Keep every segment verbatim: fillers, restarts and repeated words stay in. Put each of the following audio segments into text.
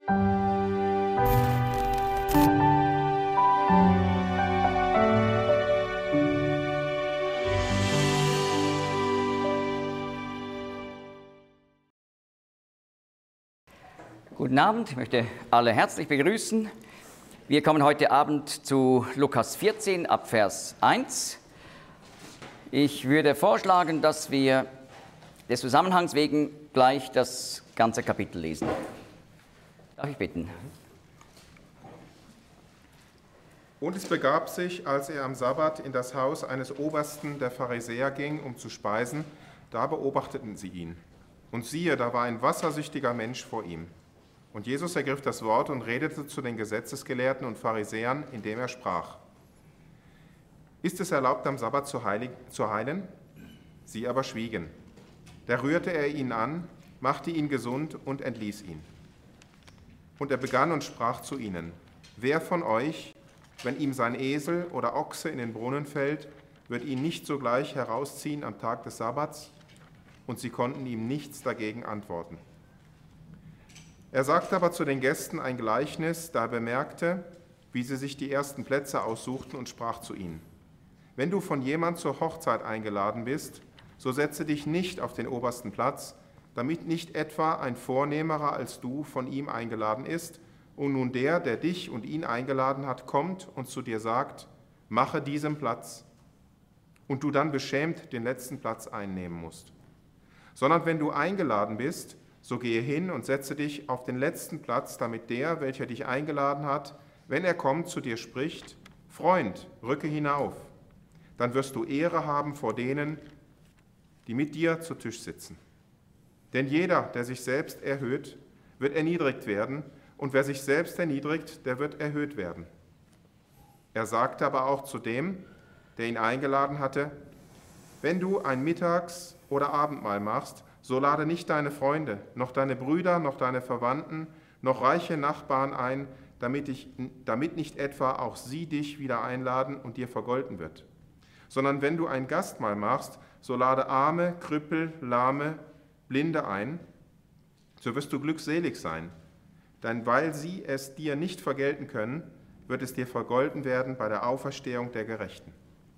Guten Abend, ich möchte alle herzlich begrüßen. Wir kommen heute Abend zu Lukas vierzehn ab Vers eins. Ich würde vorschlagen, dass wir des Zusammenhangs wegen gleich das ganze Kapitel lesen. Darf ich bitten? Und es begab sich, als er am Sabbat in das Haus eines Obersten der Pharisäer ging, um zu speisen, da beobachteten sie ihn. Und siehe, da war ein wassersüchtiger Mensch vor ihm. Und Jesus ergriff das Wort und redete zu den Gesetzesgelehrten und Pharisäern, indem er sprach: Ist es erlaubt, am Sabbat zu heilen? Sie aber schwiegen. Da rührte er ihn an, machte ihn gesund und entließ ihn. Und er begann und sprach zu ihnen: Wer von euch, wenn ihm sein Esel oder Ochse in den Brunnen fällt, wird ihn nicht sogleich herausziehen am Tag des Sabbats? Und sie konnten ihm nichts dagegen antworten. Er sagte aber zu den Gästen ein Gleichnis, da er bemerkte, wie sie sich die ersten Plätze aussuchten, und sprach zu ihnen: Wenn du von jemand zur Hochzeit eingeladen bist, so setze dich nicht auf den obersten Platz, damit nicht etwa ein Vornehmerer als du von ihm eingeladen ist, und nun der, der dich und ihn eingeladen hat, kommt und zu dir sagt: Mache diesem Platz, und du dann beschämt den letzten Platz einnehmen musst. Sondern wenn du eingeladen bist, so gehe hin und setze dich auf den letzten Platz, damit der, welcher dich eingeladen hat, wenn er kommt, zu dir spricht: Freund, rücke hinauf. Dann wirst du Ehre haben vor denen, die mit dir zu Tisch sitzen. Denn jeder, der sich selbst erhöht, wird erniedrigt werden, und wer sich selbst erniedrigt, der wird erhöht werden. Er sagte aber auch zu dem, der ihn eingeladen hatte: Wenn du ein Mittags- oder Abendmahl machst, so lade nicht deine Freunde, noch deine Brüder, noch deine Verwandten, noch reiche Nachbarn ein, damit, ich, damit nicht etwa auch sie dich wieder einladen und dir vergolten wird. Sondern wenn du ein Gastmahl machst, so lade Arme, Krüppel, Lahme, Blinde ein, so wirst du glückselig sein. Denn weil sie es dir nicht vergelten können, wird es dir vergolten werden bei der Auferstehung der Gerechten.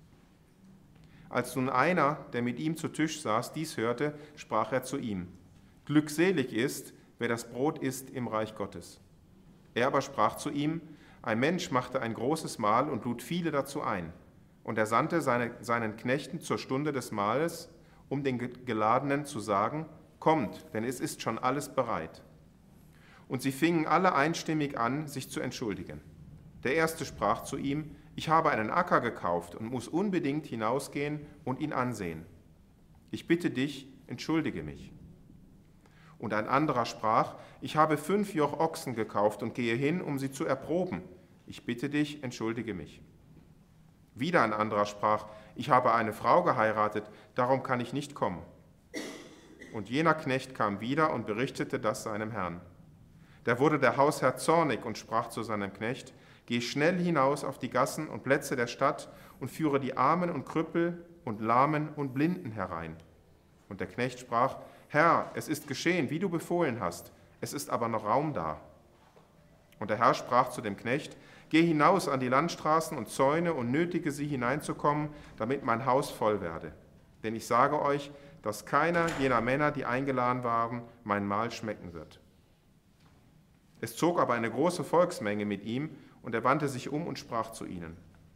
Als nun einer, der mit ihm zu Tisch saß, dies hörte, sprach er zu ihm: Glückselig ist, wer das Brot isst im Reich Gottes. Er aber sprach zu ihm: Ein Mensch machte ein großes Mahl und lud viele dazu ein. Und er sandte seine, seinen Knechten zur Stunde des Mahles, um den Geladenen zu sagen: Kommt, denn es ist schon alles bereit. Und sie fingen alle einstimmig an, sich zu entschuldigen. Der erste sprach zu ihm: Ich habe einen Acker gekauft und muss unbedingt hinausgehen und ihn ansehen. Ich bitte dich, entschuldige mich. Und ein anderer sprach: Ich habe fünf Joch Ochsen gekauft und gehe hin, um sie zu erproben. Ich bitte dich, entschuldige mich. Wieder ein anderer sprach: Ich habe eine Frau geheiratet, darum kann ich nicht kommen. Und jener Knecht kam wieder und berichtete das seinem Herrn. Da wurde der Hausherr zornig und sprach zu seinem Knecht: Geh schnell hinaus auf die Gassen und Plätze der Stadt und führe die Armen und Krüppel und Lahmen und Blinden herein. Und der Knecht sprach: Herr, es ist geschehen, wie du befohlen hast, es ist aber noch Raum da. Und der Herr sprach zu dem Knecht: Geh hinaus an die Landstraßen und Zäune und nötige sie hineinzukommen, damit mein Haus voll werde. Denn ich sage euch, dass keiner jener Männer, die eingeladen waren, mein Mahl schmecken wird. Es zog aber eine große Volksmenge mit ihm, und er wandte sich um und sprach zu ihnen: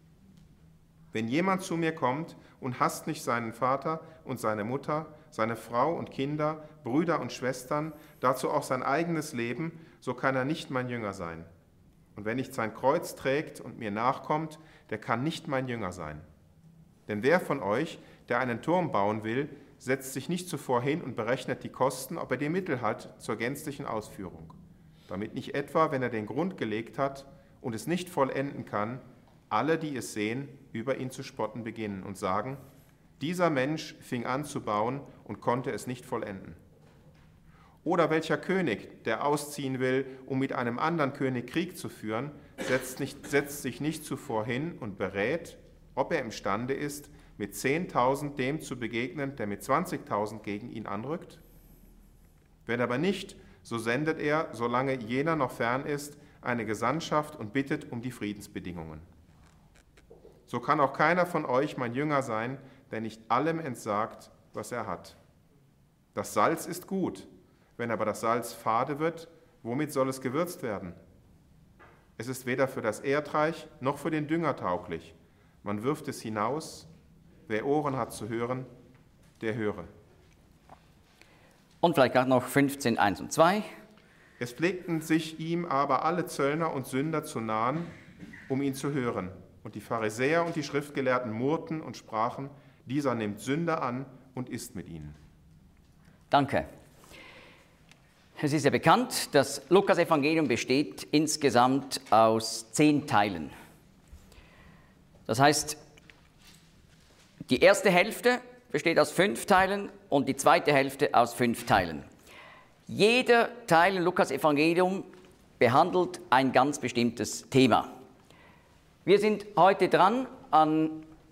Wenn jemand zu mir kommt und hasst nicht seinen Vater und seine Mutter, seine Frau und Kinder, Brüder und Schwestern, dazu auch sein eigenes Leben, so kann er nicht mein Jünger sein. Und wer nicht sein Kreuz trägt und mir nachkommt, der kann nicht mein Jünger sein. Denn wer von euch, der einen Turm bauen will, setzt sich nicht zuvor hin und berechnet die Kosten, ob er die Mittel hat zur gänzlichen Ausführung, damit nicht etwa, wenn er den Grund gelegt hat und es nicht vollenden kann, alle, die es sehen, über ihn zu spotten beginnen und sagen: Dieser Mensch fing an zu bauen und konnte es nicht vollenden. Oder welcher König, der ausziehen will, um mit einem anderen König Krieg zu führen, setzt, nicht, setzt sich nicht zuvor hin und berät, ob er imstande ist, mit zehntausend dem zu begegnen, der mit zwanzigtausend gegen ihn anrückt? Wenn aber nicht, so sendet er, solange jener noch fern ist, eine Gesandtschaft und bittet um die Friedensbedingungen. So kann auch keiner von euch mein Jünger sein, der nicht allem entsagt, was er hat. Das Salz ist gut, wenn aber das Salz fade wird, womit soll es gewürzt werden? Es ist weder für das Erdreich noch für den Dünger tauglich. Man wirft es hinaus. Wer Ohren hat zu hören, der höre. Und vielleicht gerade noch fünfzehn, eins und zwei. Es pflegten sich ihm aber alle Zöllner und Sünder zu nahen, um ihn zu hören. Und die Pharisäer und die Schriftgelehrten murrten und sprachen, dieser nimmt Sünder an und isst mit ihnen. Danke. Es ist ja bekannt, das Lukas-Evangelium besteht insgesamt aus zehn Teilen. Das heißt, die erste Hälfte besteht aus fünf Teilen und die zweite Hälfte aus fünf Teilen. Jeder Teil im Lukas-Evangelium behandelt ein ganz bestimmtes Thema. Wir sind heute dran an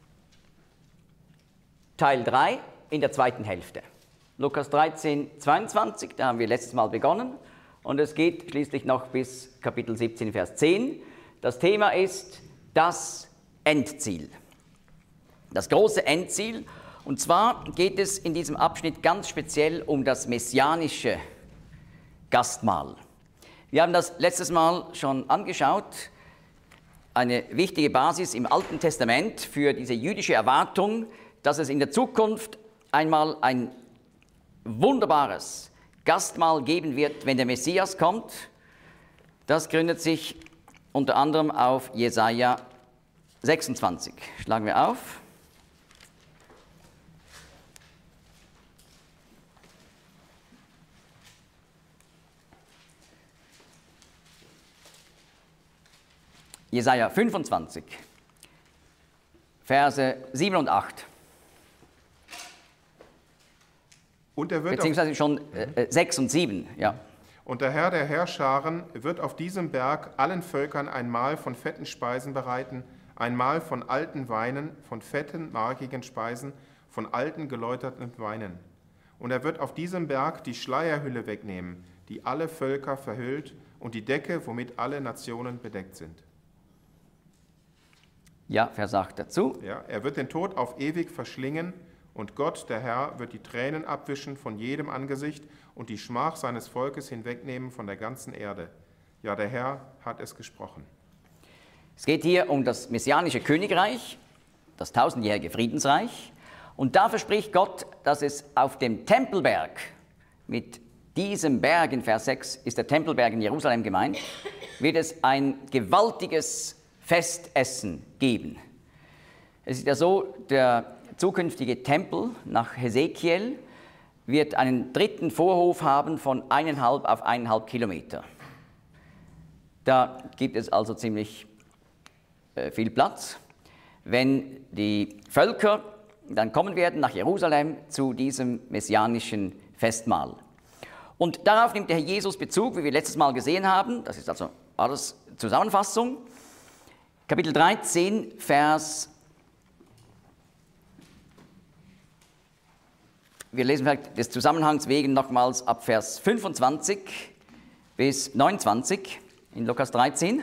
Teil drei in der zweiten Hälfte. Lukas dreizehn, zweiundzwanzig, da haben wir letztes Mal begonnen und es geht schließlich noch bis Kapitel siebzehn, Vers zehn. Das Thema ist das Endziel, das große Endziel. Und zwar geht es in diesem Abschnitt ganz speziell um das messianische Gastmahl. Wir haben das letztes Mal schon angeschaut, eine wichtige Basis im Alten Testament für diese jüdische Erwartung, dass es in der Zukunft einmal ein wunderbares Gastmahl geben wird, wenn der Messias kommt. Das gründet sich unter anderem auf Jesaja sechsundzwanzig. Schlagen wir auf. Jesaja fünfundzwanzig, Verse sieben und acht. Und er wird Beziehungsweise schon äh, sechs und sieben, ja. Und der Herr der Heerscharen wird auf diesem Berg allen Völkern ein Mahl von fetten Speisen bereiten, ein Mahl von alten Weinen, von fetten, markigen Speisen, von alten, geläuterten Weinen. Und er wird auf diesem Berg die Schleierhülle wegnehmen, die alle Völker verhüllt, und die Decke, womit alle Nationen bedeckt sind. Ja, Vers acht dazu. Ja, er wird den Tod auf ewig verschlingen, und Gott, der Herr, wird die Tränen abwischen von jedem Angesicht und die Schmach seines Volkes hinwegnehmen von der ganzen Erde. Ja, der Herr hat es gesprochen. Es geht hier um das messianische Königreich, das tausendjährige Friedensreich. Und da verspricht Gott, dass es auf dem Tempelberg, mit diesem Berg in Vers sechs ist der Tempelberg in Jerusalem gemeint, wird es ein gewaltiges Festessen geben. Es ist ja so, der zukünftige Tempel nach Hesekiel wird einen dritten Vorhof haben von eineinhalb auf eineinhalb Kilometer. Da gibt es also ziemlich äh, viel Platz. Wenn die Völker dann kommen werden nach Jerusalem zu diesem messianischen Festmahl. Und darauf nimmt der Herr Jesus Bezug, wie wir letztes Mal gesehen haben. Das ist also alles Zusammenfassung. Kapitel dreizehn, Vers Wir lesen vielleicht des Zusammenhangs wegen nochmals ab Vers fünfundzwanzig bis neunundzwanzig in Lukas dreizehn.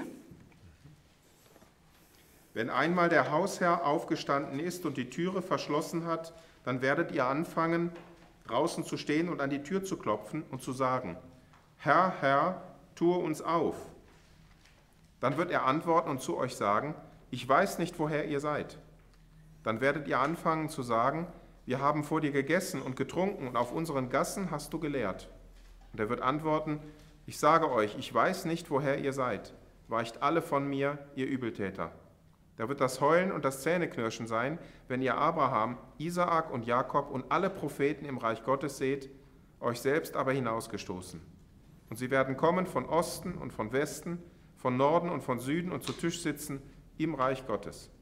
Wenn einmal der Hausherr aufgestanden ist und die Türe verschlossen hat, dann werdet ihr anfangen, draußen zu stehen und an die Tür zu klopfen und zu sagen, Herr, Herr, tue uns auf. Dann wird er antworten und zu euch sagen, ich weiß nicht, woher ihr seid. Dann werdet ihr anfangen zu sagen, wir haben vor dir gegessen und getrunken und auf unseren Gassen hast du gelehrt. Und er wird antworten, ich sage euch, ich weiß nicht, woher ihr seid. Weicht alle von mir, ihr Übeltäter. Da wird das Heulen und das Zähneknirschen sein, wenn ihr Abraham, Isaak und Jakob und alle Propheten im Reich Gottes seht, euch selbst aber hinausgestoßen. Und sie werden kommen von Osten und von Westen, von Norden und von Süden und zu Tisch sitzen im Reich Gottes.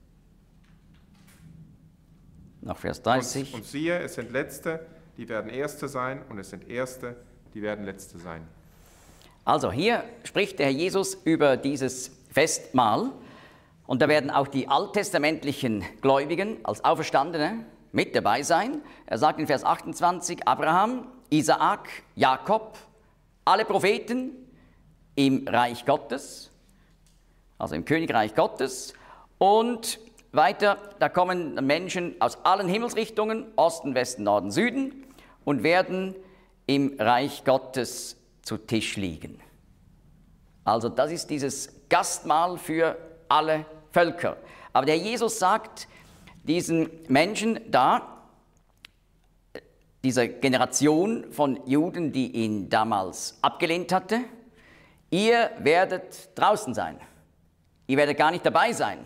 Nach Vers dreißig. Und, und siehe, es sind Letzte, die werden Erste sein, und es sind Erste, die werden Letzte sein. Also hier spricht der Herr Jesus über dieses Festmahl. Und da werden auch die alttestamentlichen Gläubigen als Auferstandene mit dabei sein. Er sagt in Vers achtundzwanzig, Abraham, Isaak, Jakob alle Propheten im Reich Gottes, also im Königreich Gottes. Und weiter, da kommen Menschen aus allen Himmelsrichtungen, Osten, Westen, Norden, Süden, und werden im Reich Gottes zu Tisch liegen. Also das ist dieses Gastmahl für alle Völker. Aber der Jesus sagt diesen Menschen da, dieser Generation von Juden, die ihn damals abgelehnt hatte, ihr werdet draußen sein. Ihr werdet gar nicht dabei sein.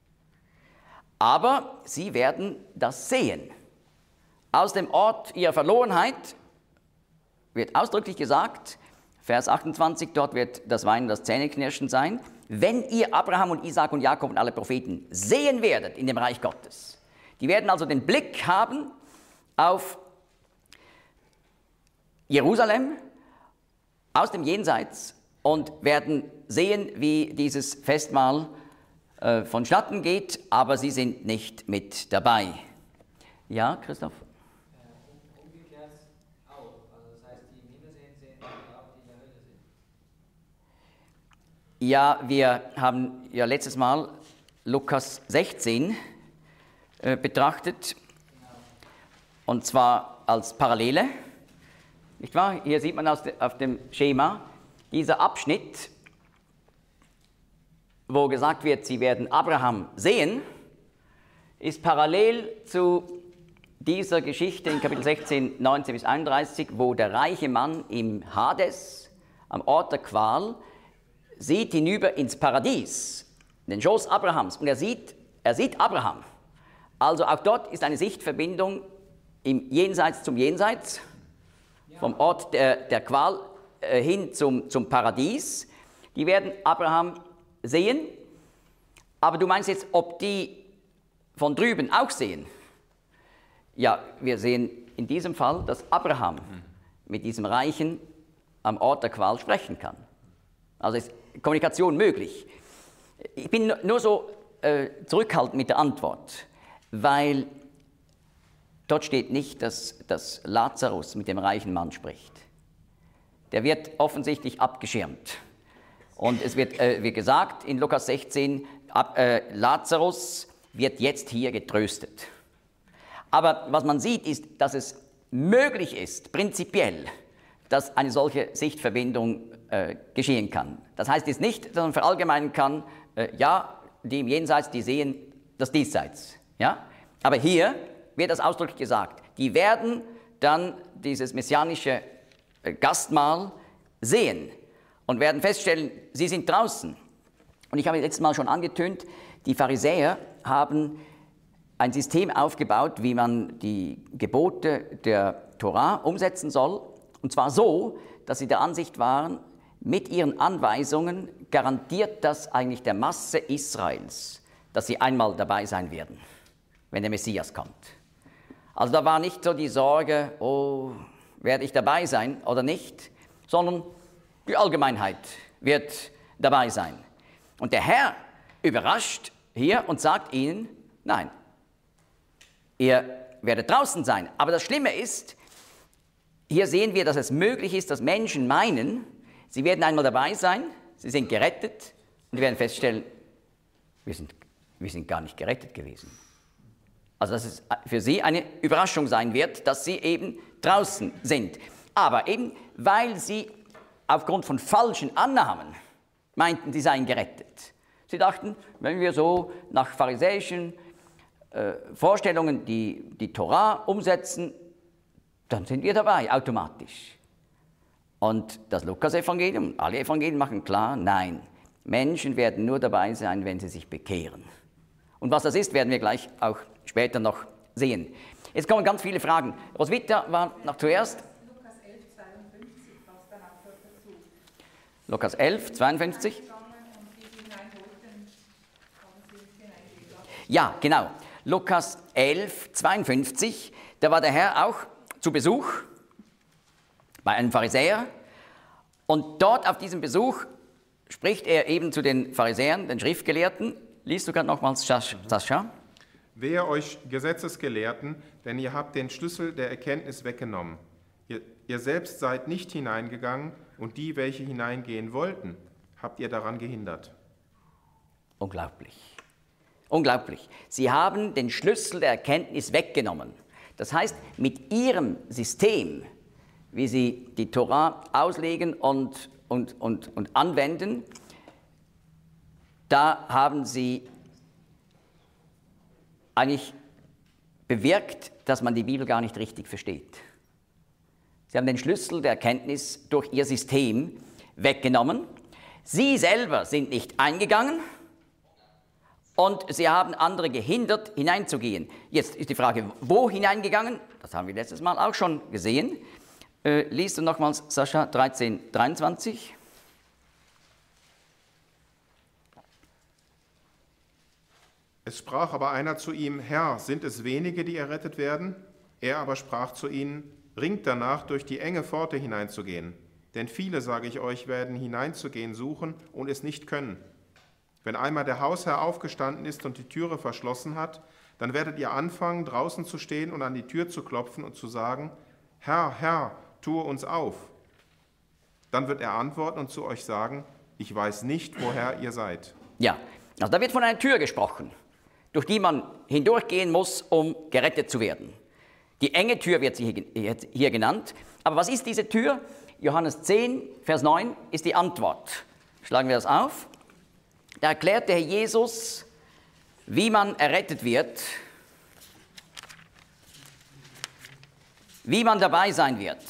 Aber sie werden das sehen. Aus dem Ort ihrer Verlorenheit wird ausdrücklich gesagt, Vers achtundzwanzig, dort wird das Weinen, das Zähneknirschen sein, wenn ihr Abraham und Isaak und Jakob und alle Propheten sehen werdet in dem Reich Gottes. Die werden also den Blick haben auf Jerusalem aus dem Jenseits und werden sehen, wie dieses Festmahl äh, vonstatten geht, aber sie sind nicht mit dabei. Ja, Christoph? Ja, wir haben ja letztes Mal Lukas sechzehn äh, betrachtet, und zwar als Parallele, nicht wahr? Hier sieht man aus de, auf dem Schema, dieser Abschnitt, wo gesagt wird, sie werden Abraham sehen, ist parallel zu dieser Geschichte in Kapitel sechzehn, neunzehn bis einunddreißig, wo der reiche Mann im Hades, am Ort der Qual, sieht hinüber ins Paradies, den Schoß Abrahams, und er sieht, er sieht Abraham. Also auch dort ist eine Sichtverbindung im Jenseits zum Jenseits, vom Ort der, der Qual äh, hin zum, zum Paradies. Die werden Abraham sehen, aber du meinst jetzt, ob die von drüben auch sehen? Ja, wir sehen in diesem Fall, dass Abraham mit diesem Reichen am Ort der Qual sprechen kann. Also ist Kommunikation möglich. Ich bin nur so äh, zurückhaltend mit der Antwort, weil dort steht nicht, dass, dass Lazarus mit dem reichen Mann spricht. Der wird offensichtlich abgeschirmt. Und es wird, äh, wird gesagt in Lukas sechzehn, ab, äh, Lazarus wird jetzt hier getröstet. Aber was man sieht, ist, dass es möglich ist, prinzipiell, dass eine solche Sichtverbindung äh, geschehen kann. Das heißt jetzt nicht, dass man verallgemeinern kann, äh, ja, die im Jenseits, die sehen das Diesseits. Ja? Aber hier wird das ausdrücklich gesagt. Die werden dann dieses messianische äh, Gastmahl sehen und werden feststellen, sie sind draußen. Und ich habe letztes Mal schon angetönt, die Pharisäer haben ein System aufgebaut, wie man die Gebote der Torah umsetzen soll. Und zwar so, dass sie der Ansicht waren, mit ihren Anweisungen garantiert das eigentlich der Masse Israels, dass sie einmal dabei sein werden, wenn der Messias kommt. Also da war nicht so die Sorge, oh, werde ich dabei sein oder nicht, sondern die Allgemeinheit wird dabei sein. Und der Herr überrascht hier und sagt ihnen, nein, ihr werdet draußen sein. Aber das Schlimme ist, hier sehen wir, dass es möglich ist, dass Menschen meinen, sie werden einmal dabei sein, sie sind gerettet und die werden feststellen, wir sind, wir sind gar nicht gerettet gewesen. Also dass es für sie eine Überraschung sein wird, dass sie eben draußen sind. Aber eben, weil sie aufgrund von falschen Annahmen meinten, sie seien gerettet. Sie dachten, wenn wir so nach pharisäischen äh, Vorstellungen die, die Torah umsetzen, dann sind wir dabei, automatisch. Und das Lukas-Evangelium, alle Evangelien machen klar, nein, Menschen werden nur dabei sein, wenn sie sich bekehren. Und was das ist, werden wir gleich auch später noch sehen. Jetzt kommen ganz viele Fragen. Roswitha war noch zuerst. Lukas elf, zweiundfünfzig, was danach dazu. Lukas elf, zweiundfünfzig. Ja, genau. Lukas elf, zweiundfünfzig, da war der Herr auch zu Besuch bei einem Pharisäer. Und dort auf diesem Besuch spricht er eben zu den Pharisäern, den Schriftgelehrten. Liest du gerade nochmals, Sascha? Wehe euch Gesetzesgelehrten, denn ihr habt den Schlüssel der Erkenntnis weggenommen. Ihr, ihr selbst seid nicht hineingegangen und die, welche hineingehen wollten, habt ihr daran gehindert. Unglaublich. Unglaublich. Sie haben den Schlüssel der Erkenntnis weggenommen. Das heißt, mit ihrem System, wie sie die Tora auslegen und, und, und, und anwenden, da haben sie eigentlich bewirkt, dass man die Bibel gar nicht richtig versteht. Sie haben den Schlüssel der Erkenntnis durch ihr System weggenommen. Sie selber sind nicht eingegangen und sie haben andere gehindert, hineinzugehen. Jetzt ist die Frage, wo hineingegangen? Das haben wir letztes Mal auch schon gesehen. Äh, liest du nochmals Sascha dreizehn, dreiundzwanzig. Es sprach aber einer zu ihm, Herr, sind es wenige, die errettet werden? Er aber sprach zu ihnen, ringt danach, durch die enge Pforte hineinzugehen. Denn viele, sage ich euch, werden hineinzugehen suchen und es nicht können. Wenn einmal der Hausherr aufgestanden ist und die Türe verschlossen hat, dann werdet ihr anfangen, draußen zu stehen und an die Tür zu klopfen und zu sagen, Herr, Herr, tue uns auf. Dann wird er antworten und zu euch sagen, ich weiß nicht, woher ihr seid. Ja, also da wird von einer Tür gesprochen, durch die man hindurchgehen muss, um gerettet zu werden. Die enge Tür wird sie hier genannt. Aber was ist diese Tür? Johannes zehn, Vers neun ist die Antwort. Schlagen wir das auf. Da erklärt der Herr Jesus, wie man errettet wird, wie man dabei sein wird.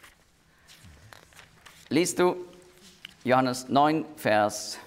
Liest du Johannes neun, Vers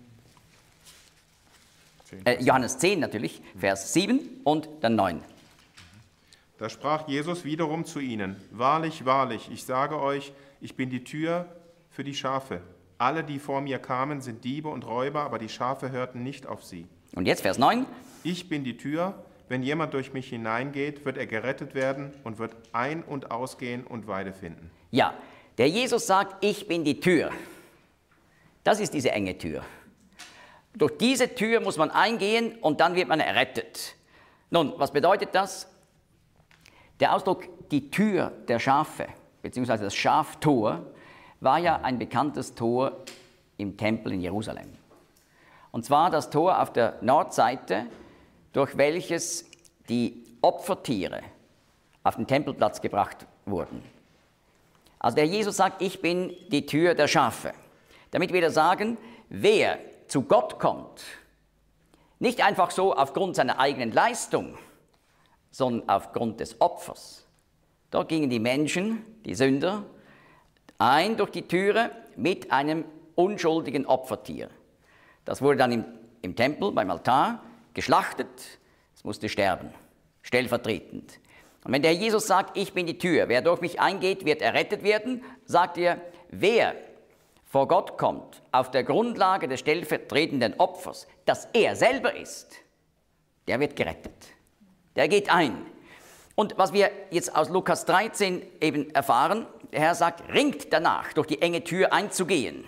äh, Johannes zehn natürlich, Vers sieben und dann neun. Da sprach Jesus wiederum zu ihnen, wahrlich, wahrlich, ich sage euch, ich bin die Tür für die Schafe. Alle, die vor mir kamen, sind Diebe und Räuber, aber die Schafe hörten nicht auf sie. Und jetzt Vers neun. Ich bin die Tür, wenn jemand durch mich hineingeht, wird er gerettet werden und wird ein- und ausgehen und Weide finden. Ja, der Jesus sagt, ich bin die Tür. Das ist diese enge Tür. Durch diese Tür muss man eingehen und dann wird man errettet. Nun, was bedeutet das? Der Ausdruck die Tür der Schafe, beziehungsweise das Schaftor, war ja ein bekanntes Tor im Tempel in Jerusalem. Und zwar das Tor auf der Nordseite, durch welches die Opfertiere auf den Tempelplatz gebracht wurden. Also der Jesus sagt, ich bin die Tür der Schafe. Damit wir sagen, wer zu Gott kommt, nicht einfach so aufgrund seiner eigenen Leistung, sondern aufgrund des Opfers. Dort gingen die Menschen, die Sünder, ein durch die Türe mit einem unschuldigen Opfertier. Das wurde dann im, im Tempel, beim Altar, geschlachtet, es musste sterben, stellvertretend. Und wenn der Jesus sagt, ich bin die Tür, wer durch mich eingeht, wird errettet werden, sagt er, wer vor Gott kommt, auf der Grundlage des stellvertretenden Opfers, das er selber ist, der wird gerettet. Der geht ein. Und was wir jetzt aus Lukas dreizehn eben erfahren, der Herr sagt, ringt danach, durch die enge Tür einzugehen.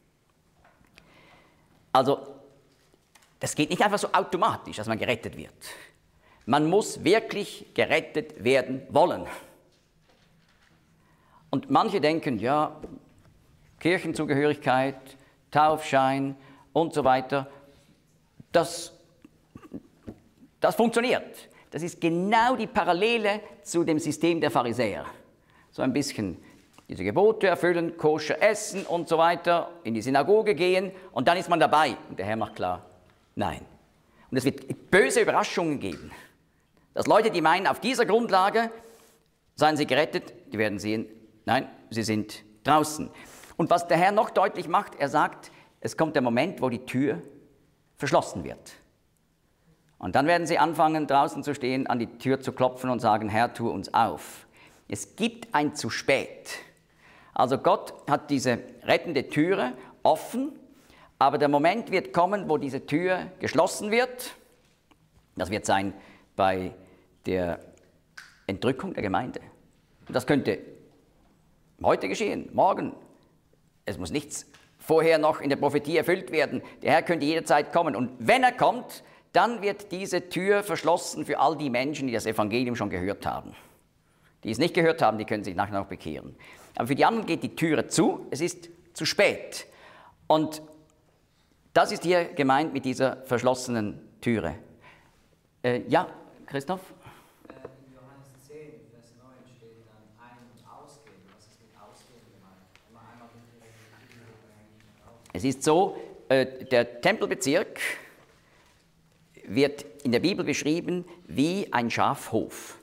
Also, das geht nicht einfach so automatisch, dass man gerettet wird. Man muss wirklich gerettet werden wollen. Und manche denken, ja, Kirchenzugehörigkeit, Taufschein und so weiter, das, das funktioniert. Das ist genau die Parallele zu dem System der Pharisäer. So ein bisschen diese Gebote erfüllen, koscher essen und so weiter, in die Synagoge gehen und dann ist man dabei. Und der Herr macht klar, nein. Und es wird böse Überraschungen geben. Dass Leute, die meinen, auf dieser Grundlage seien sie gerettet, die werden sehen, nein, sie sind draußen. Und was der Herr noch deutlich macht, er sagt, es kommt der Moment, wo die Tür verschlossen wird. Und dann werden sie anfangen, draußen zu stehen, an die Tür zu klopfen und sagen, Herr, tu uns auf. Es gibt ein zu spät. Also Gott hat diese rettende Türe offen, aber der Moment wird kommen, wo diese Tür geschlossen wird. Das wird sein bei der Entrückung der Gemeinde. Und das könnte heute geschehen, morgen. Es muss nichts vorher noch in der Prophetie erfüllt werden. Der Herr könnte jederzeit kommen. Und wenn er kommt, dann wird diese Tür verschlossen für all die Menschen, die das Evangelium schon gehört haben. Die es nicht gehört haben, die können sich nachher noch bekehren. Aber für die anderen geht die Türe zu, es ist zu spät. Und das ist hier gemeint mit dieser verschlossenen Türe. Äh, ja, Christoph? In Johannes zehn, Vers neun steht dann ein- und ausgehen. Was ist mit ausgehen gemeint? Immer einmal mit Es ist so, äh, der Tempelbezirk wird in der Bibel beschrieben wie ein Schafhof.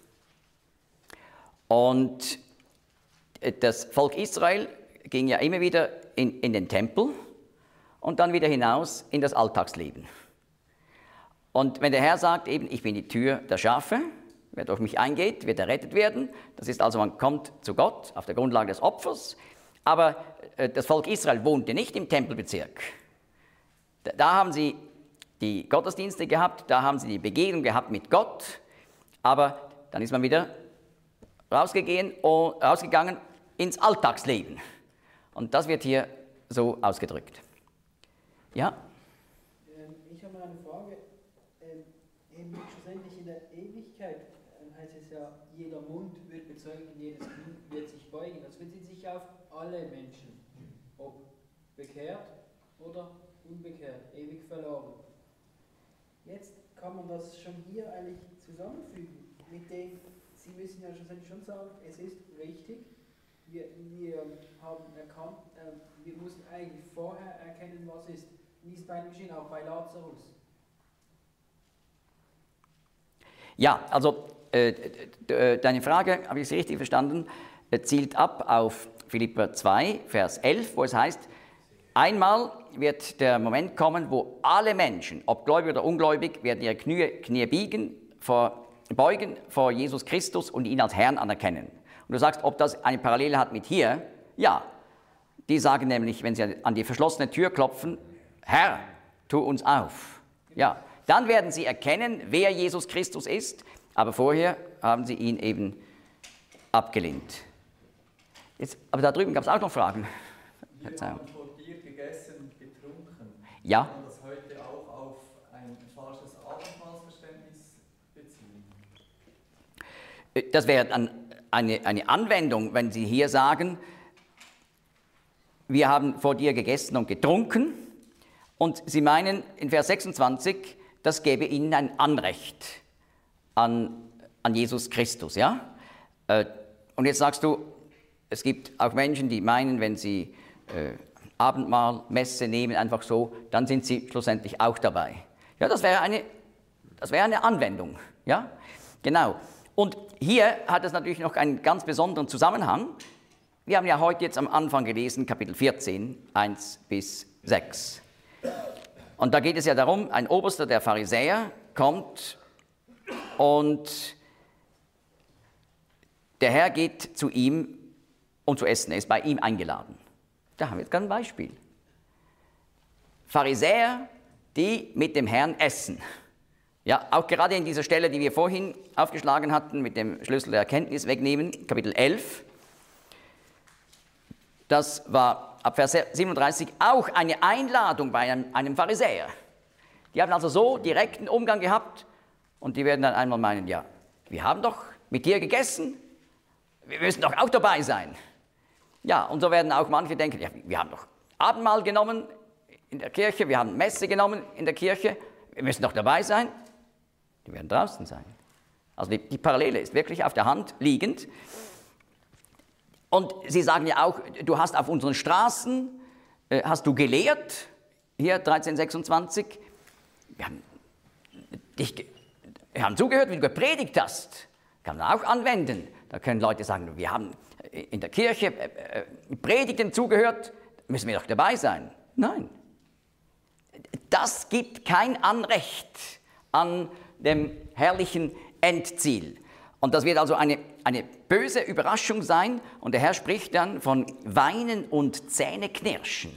Und das Volk Israel ging ja immer wieder in, in den Tempel und dann wieder hinaus in das Alltagsleben. Und wenn der Herr sagt, eben, ich bin die Tür der Schafe, wer durch mich eingeht, wird errettet werden. Das ist also, man kommt zu Gott auf der Grundlage des Opfers. Aber äh, das Volk Israel wohnte nicht im Tempelbezirk. Da, da haben sie die Gottesdienste gehabt, da haben sie die Begegnung gehabt mit Gott. Aber dann ist man wieder rausgegangen, oh, rausgegangen ins Alltagsleben. Und das wird hier so ausgedrückt. Ja? Ähm, ich habe mal eine Frage. Ähm, eben schlussendlich in der Ewigkeit ähm, heißt es ja, jeder Mund wird bezeugen, jedes Knie wird sich beugen. Das bezieht sich auf alle Menschen, ob bekehrt oder unbekehrt, ewig verloren. Jetzt kann man das schon hier eigentlich zusammenfügen, mit dem, Sie müssen ja schlussendlich schon sagen, es ist richtig, wir, wir haben erkannt, äh, wir mussten eigentlich vorher erkennen, was ist. Wie ist bei ihm geschehen, auch bei Lazarus? Ja, also äh, deine Frage, habe ich es richtig verstanden, zielt ab auf Philipper zwei, Vers elf, wo es heißt, einmal wird der Moment kommen, wo alle Menschen, ob gläubig oder ungläubig, werden ihre Knie, Knie biegen, vor, beugen vor Jesus Christus und ihn als Herrn anerkennen. Und du sagst, ob das eine Parallele hat mit hier? Ja, die sagen nämlich, wenn sie an die verschlossene Tür klopfen, Herr, tu uns auf. Ja, dann werden sie erkennen, wer Jesus Christus ist, aber vorher haben sie ihn eben abgelehnt. Jetzt, aber da drüben gab es auch noch Fragen. Wir haben vor dir gegessen und getrunken. Ja. Kann man das heute auch auf ein falsches Abendmahlsverständnis beziehen? Das wäre dann eine, eine Anwendung, wenn Sie hier sagen, wir haben vor dir gegessen und getrunken, und Sie meinen in Vers sechsundzwanzig, das gäbe Ihnen ein Anrecht an, an Jesus Christus, ja? Und jetzt sagst du, es gibt auch Menschen, die meinen, wenn sie äh, Abendmahl, Messe nehmen, einfach so, dann sind sie schlussendlich auch dabei. Ja, das wäre eine, das wäre eine Anwendung, ja? Genau. Und hier hat es natürlich noch einen ganz besonderen Zusammenhang. Wir haben ja heute jetzt am Anfang gelesen, Kapitel vierzehn, eins bis sechs. Und da geht es ja darum, ein Oberster der Pharisäer kommt und der Herr geht zu ihm, um zu essen. Er ist bei ihm eingeladen. Da haben wir jetzt ein Beispiel. Pharisäer, die mit dem Herrn essen. Ja, auch gerade in dieser Stelle, die wir vorhin aufgeschlagen hatten, mit dem Schlüssel der Erkenntnis wegnehmen, Kapitel elf. Das war ab Vers siebenunddreißig auch eine Einladung bei einem, einem Pharisäer. Die haben also so direkten Umgang gehabt und die werden dann einmal meinen, ja, wir haben doch mit dir gegessen, wir müssen doch auch dabei sein. Ja, und so werden auch manche denken, ja, wir haben doch Abendmahl genommen in der Kirche, wir haben Messe genommen in der Kirche, wir müssen doch dabei sein. Die werden draußen sein. Also die, die Parallele ist wirklich auf der Hand liegend. Und sie sagen ja auch, du hast auf unseren Straßen, äh, hast du gelehrt, hier dreizehn sechsundzwanzig, wir haben, dich, wir haben zugehört, wie du gepredigt hast. Kann man auch anwenden. Da können Leute sagen, wir haben in der Kirche äh, äh, Predigten zugehört, müssen wir doch dabei sein. Nein. Das gibt kein Anrecht an dem herrlichen Endziel. Und das wird also eine, eine böse Überraschung sein. Und der Herr spricht dann von Weinen und Zähneknirschen.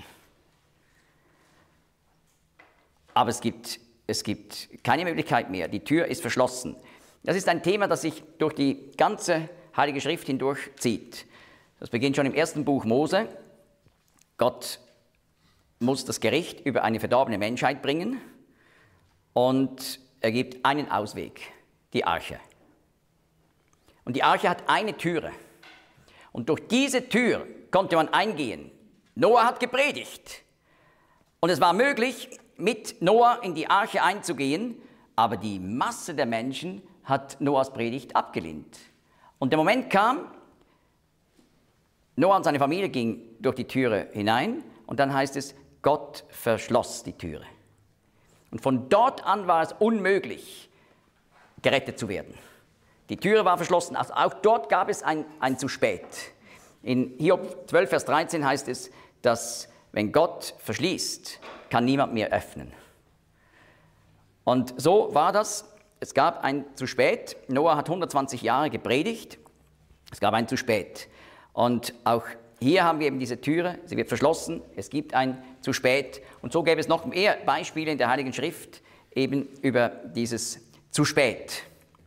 Aber es gibt, es gibt keine Möglichkeit mehr. Die Tür ist verschlossen. Das ist ein Thema, das sich durch die ganze Heilige Schrift hindurch zieht. Das beginnt schon im ersten Buch Mose. Gott muss das Gericht über eine verdorbene Menschheit bringen und er gibt einen Ausweg, die Arche. Und die Arche hat eine Türe. Und durch diese Tür konnte man eingehen. Noah hat gepredigt. Und es war möglich, mit Noah in die Arche einzugehen, aber die Masse der Menschen hat Noahs Predigt abgelehnt. Und der Moment kam, Noah und seine Familie gingen durch die Türe hinein und dann heißt es, Gott verschloss die Türe. Und von dort an war es unmöglich, gerettet zu werden. Die Türe war verschlossen, also auch dort gab es ein, ein zu spät. In Hiob zwölf, Vers dreizehn heißt es, dass wenn Gott verschließt, kann niemand mehr öffnen. Und so war das. Es gab ein zu spät. Noah hat hundertzwanzig Jahre gepredigt. Es gab ein zu spät. Und auch hier haben wir eben diese Türe, sie wird verschlossen, es gibt ein zu spät. Und so gäbe es noch mehr Beispiele in der Heiligen Schrift eben über dieses zu spät.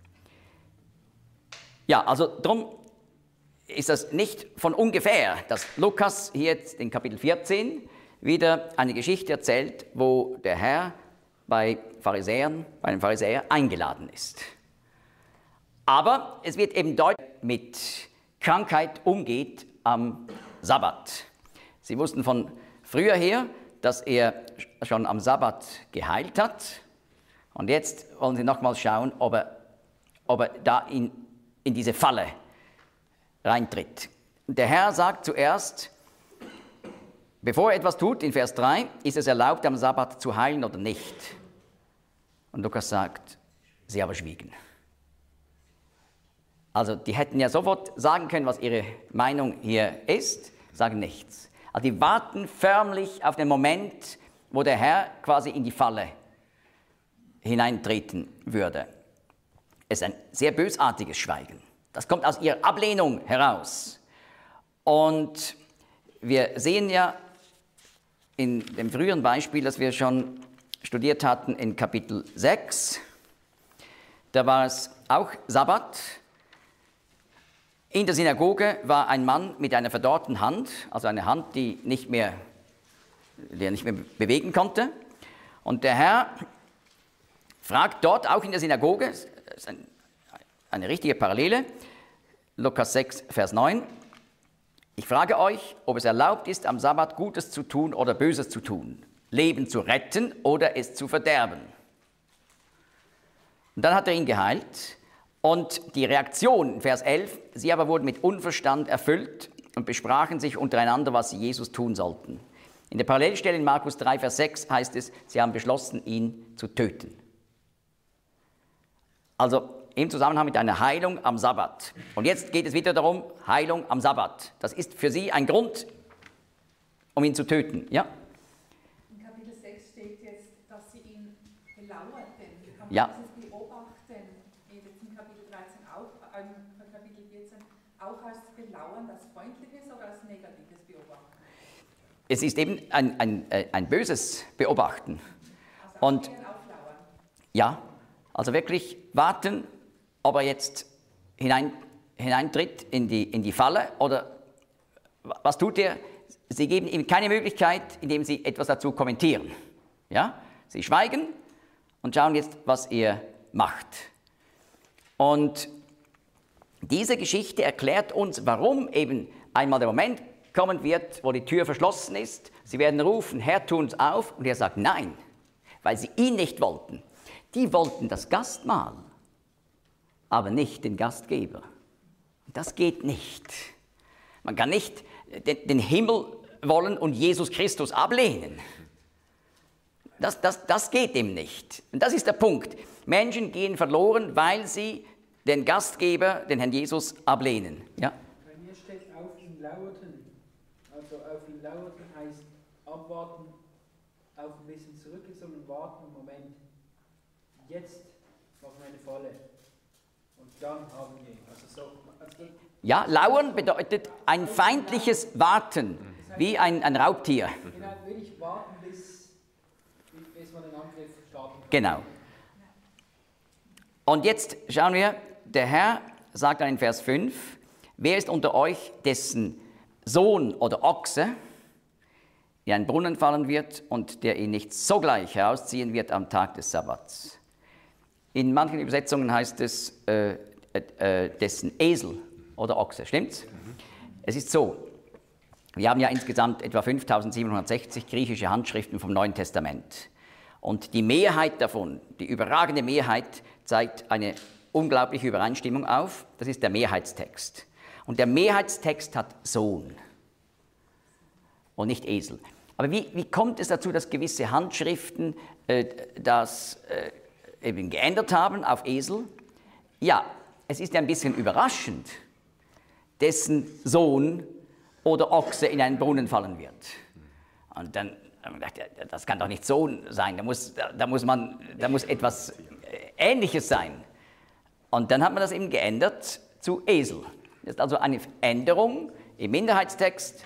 Ja, also darum ist das nicht von ungefähr, dass Lukas hier jetzt in Kapitel vierzehn wieder eine Geschichte erzählt, wo der Herr bei Pharisäern, bei einem Pharisäer eingeladen ist. Aber es wird eben deutlich, mit Krankheit umgeht am Sabbat. Sie wussten von früher her, dass er schon am Sabbat geheilt hat. Und jetzt wollen sie nochmals schauen, ob er, ob er da in, in diese Falle reintritt. Der Herr sagt zuerst, bevor er etwas tut, in Vers drei, ist es erlaubt, am Sabbat zu heilen oder nicht? Und Lukas sagt, sie aber schwiegen. Also die hätten ja sofort sagen können, was ihre Meinung hier ist, sagen nichts. Also die warten förmlich auf den Moment, wo der Herr quasi in die Falle hineintreten würde. Es ist ein sehr bösartiges Schweigen. Das kommt aus ihrer Ablehnung heraus. Und wir sehen ja in dem früheren Beispiel, das wir schon studiert hatten in Kapitel sechs, da war es auch Sabbat. In der Synagoge war ein Mann mit einer verdorrten Hand, also eine Hand, die, nicht mehr, die er nicht mehr bewegen konnte. Und der Herr fragt dort, auch in der Synagoge, das ist ein, eine richtige Parallele, Lukas sechs, Vers neun, ich frage euch, ob es erlaubt ist, am Sabbat Gutes zu tun oder Böses zu tun, Leben zu retten oder es zu verderben. Und dann hat er ihn geheilt. Und die Reaktion, Vers elf, sie aber wurden mit Unverstand erfüllt und besprachen sich untereinander, was sie Jesus tun sollten. In der Parallelstelle in Markus drei, Vers sechs heißt es, sie haben beschlossen, ihn zu töten. Also im Zusammenhang mit einer Heilung am Sabbat. Und jetzt geht es wieder darum, Heilung am Sabbat. Das ist für sie ein Grund, um ihn zu töten. Ja? In Kapitel sechs steht jetzt, dass sie ihn belauerten. Kann man Ja. dieses beobachten, jetzt in Kapitel dreizehn auch, äh, Kapitel vierzehn, auch als Belauern, als freundliches oder als negatives Beobachten? Es ist eben ein, ein, ein böses Beobachten. Also Und auch auflauern. ja, also wirklich warten, ob er jetzt hinein, hineintritt in die, in die Falle oder was tut er? Sie geben ihm keine Möglichkeit, indem sie etwas dazu kommentieren. Ja? Sie schweigen und schauen jetzt, was er macht. Und diese Geschichte erklärt uns, warum eben einmal der Moment kommen wird, wo die Tür verschlossen ist. Sie werden rufen, Herr, tu uns auf. Und er sagt nein, weil sie ihn nicht wollten. Die wollten das Gastmahl, aber nicht den Gastgeber. Das geht nicht. Man kann nicht den, den Himmel wollen und Jesus Christus ablehnen. Das, das, das geht ihm nicht. Und das ist der Punkt. Menschen gehen verloren, weil sie den Gastgeber, den Herrn Jesus, ablehnen. Ja? Bei mir steht auf ihn lauerten. Also auf ihn lauerten heißt abwarten, auf ein bisschen zurückgezogen, warten, Moment. Jetzt machen wir eine Falle. Und dann haben wir ihn. Also so, also Ja, lauern bedeutet ein feindliches Warten, wie ein, ein Raubtier. genau, will ich warten, bis, bis man den Angriff starten kann. Genau. Und jetzt schauen wir, der Herr sagt dann in Vers fünf, wer ist unter euch, dessen Sohn oder Ochse in einen Brunnen fallen wird und der ihn nicht sogleich herausziehen wird am Tag des Sabbats? In manchen Übersetzungen heißt es, äh, äh, dessen Esel oder Ochse, stimmt's? Mhm. Es ist so, wir haben ja insgesamt etwa fünftausendsiebenhundertsechzig griechische Handschriften vom Neuen Testament. Und die Mehrheit davon, die überragende Mehrheit, zeigt eine unglaubliche Übereinstimmung auf. Das ist der Mehrheitstext. Und der Mehrheitstext hat Sohn und nicht Esel. Aber wie, wie kommt es dazu, dass gewisse Handschriften äh, das äh, eben geändert haben auf Esel? Ja, es ist ja ein bisschen überraschend, dessen Sohn oder Ochse in einen Brunnen fallen wird. Und dann haben wir gedacht, das kann doch nicht Sohn sein, da muss, da, da muss, man, da muss etwas Ähnliches sein. Und dann hat man das eben geändert zu Esel. Das ist also eine Änderung im Minderheitstext,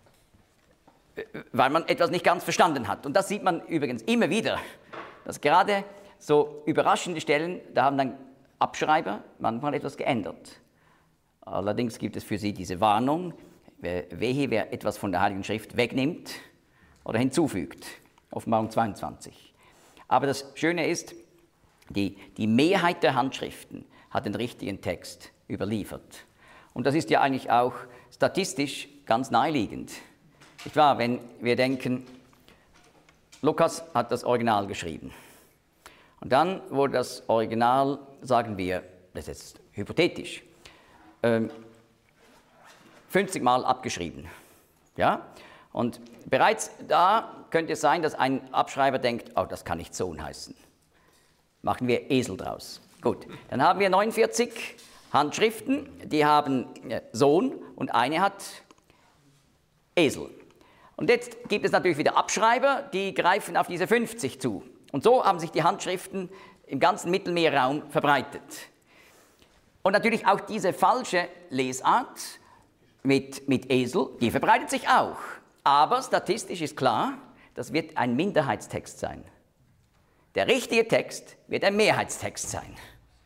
weil man etwas nicht ganz verstanden hat. Und das sieht man übrigens immer wieder, dass gerade so überraschende Stellen, da haben dann Abschreiber manchmal etwas geändert. Allerdings gibt es für sie diese Warnung, wehe, wer etwas von der Heiligen Schrift wegnimmt oder hinzufügt. Offenbarung zweiundzwanzig. Aber das Schöne ist, die, die Mehrheit der Handschriften hat den richtigen Text überliefert. Und das ist ja eigentlich auch statistisch ganz naheliegend. Nicht wahr? Wenn wir denken, Lukas hat das Original geschrieben. Und dann wurde das Original, sagen wir, das ist jetzt hypothetisch, ähm, fünfzig Mal abgeschrieben. Ja? Und bereits da könnte es sein, dass ein Abschreiber denkt, oh, das kann nicht Sohn heißen. Machen wir Esel draus. Gut, dann haben wir neunundvierzig Handschriften, die haben Sohn und eine hat Esel. Und jetzt gibt es natürlich wieder Abschreiber, die greifen auf diese fünfzig zu. Und so haben sich die Handschriften im ganzen Mittelmeerraum verbreitet. Und natürlich auch diese falsche Lesart mit, mit Esel, die verbreitet sich auch. Aber statistisch ist klar, das wird ein Minderheitstext sein. Der richtige Text wird ein Mehrheitstext sein.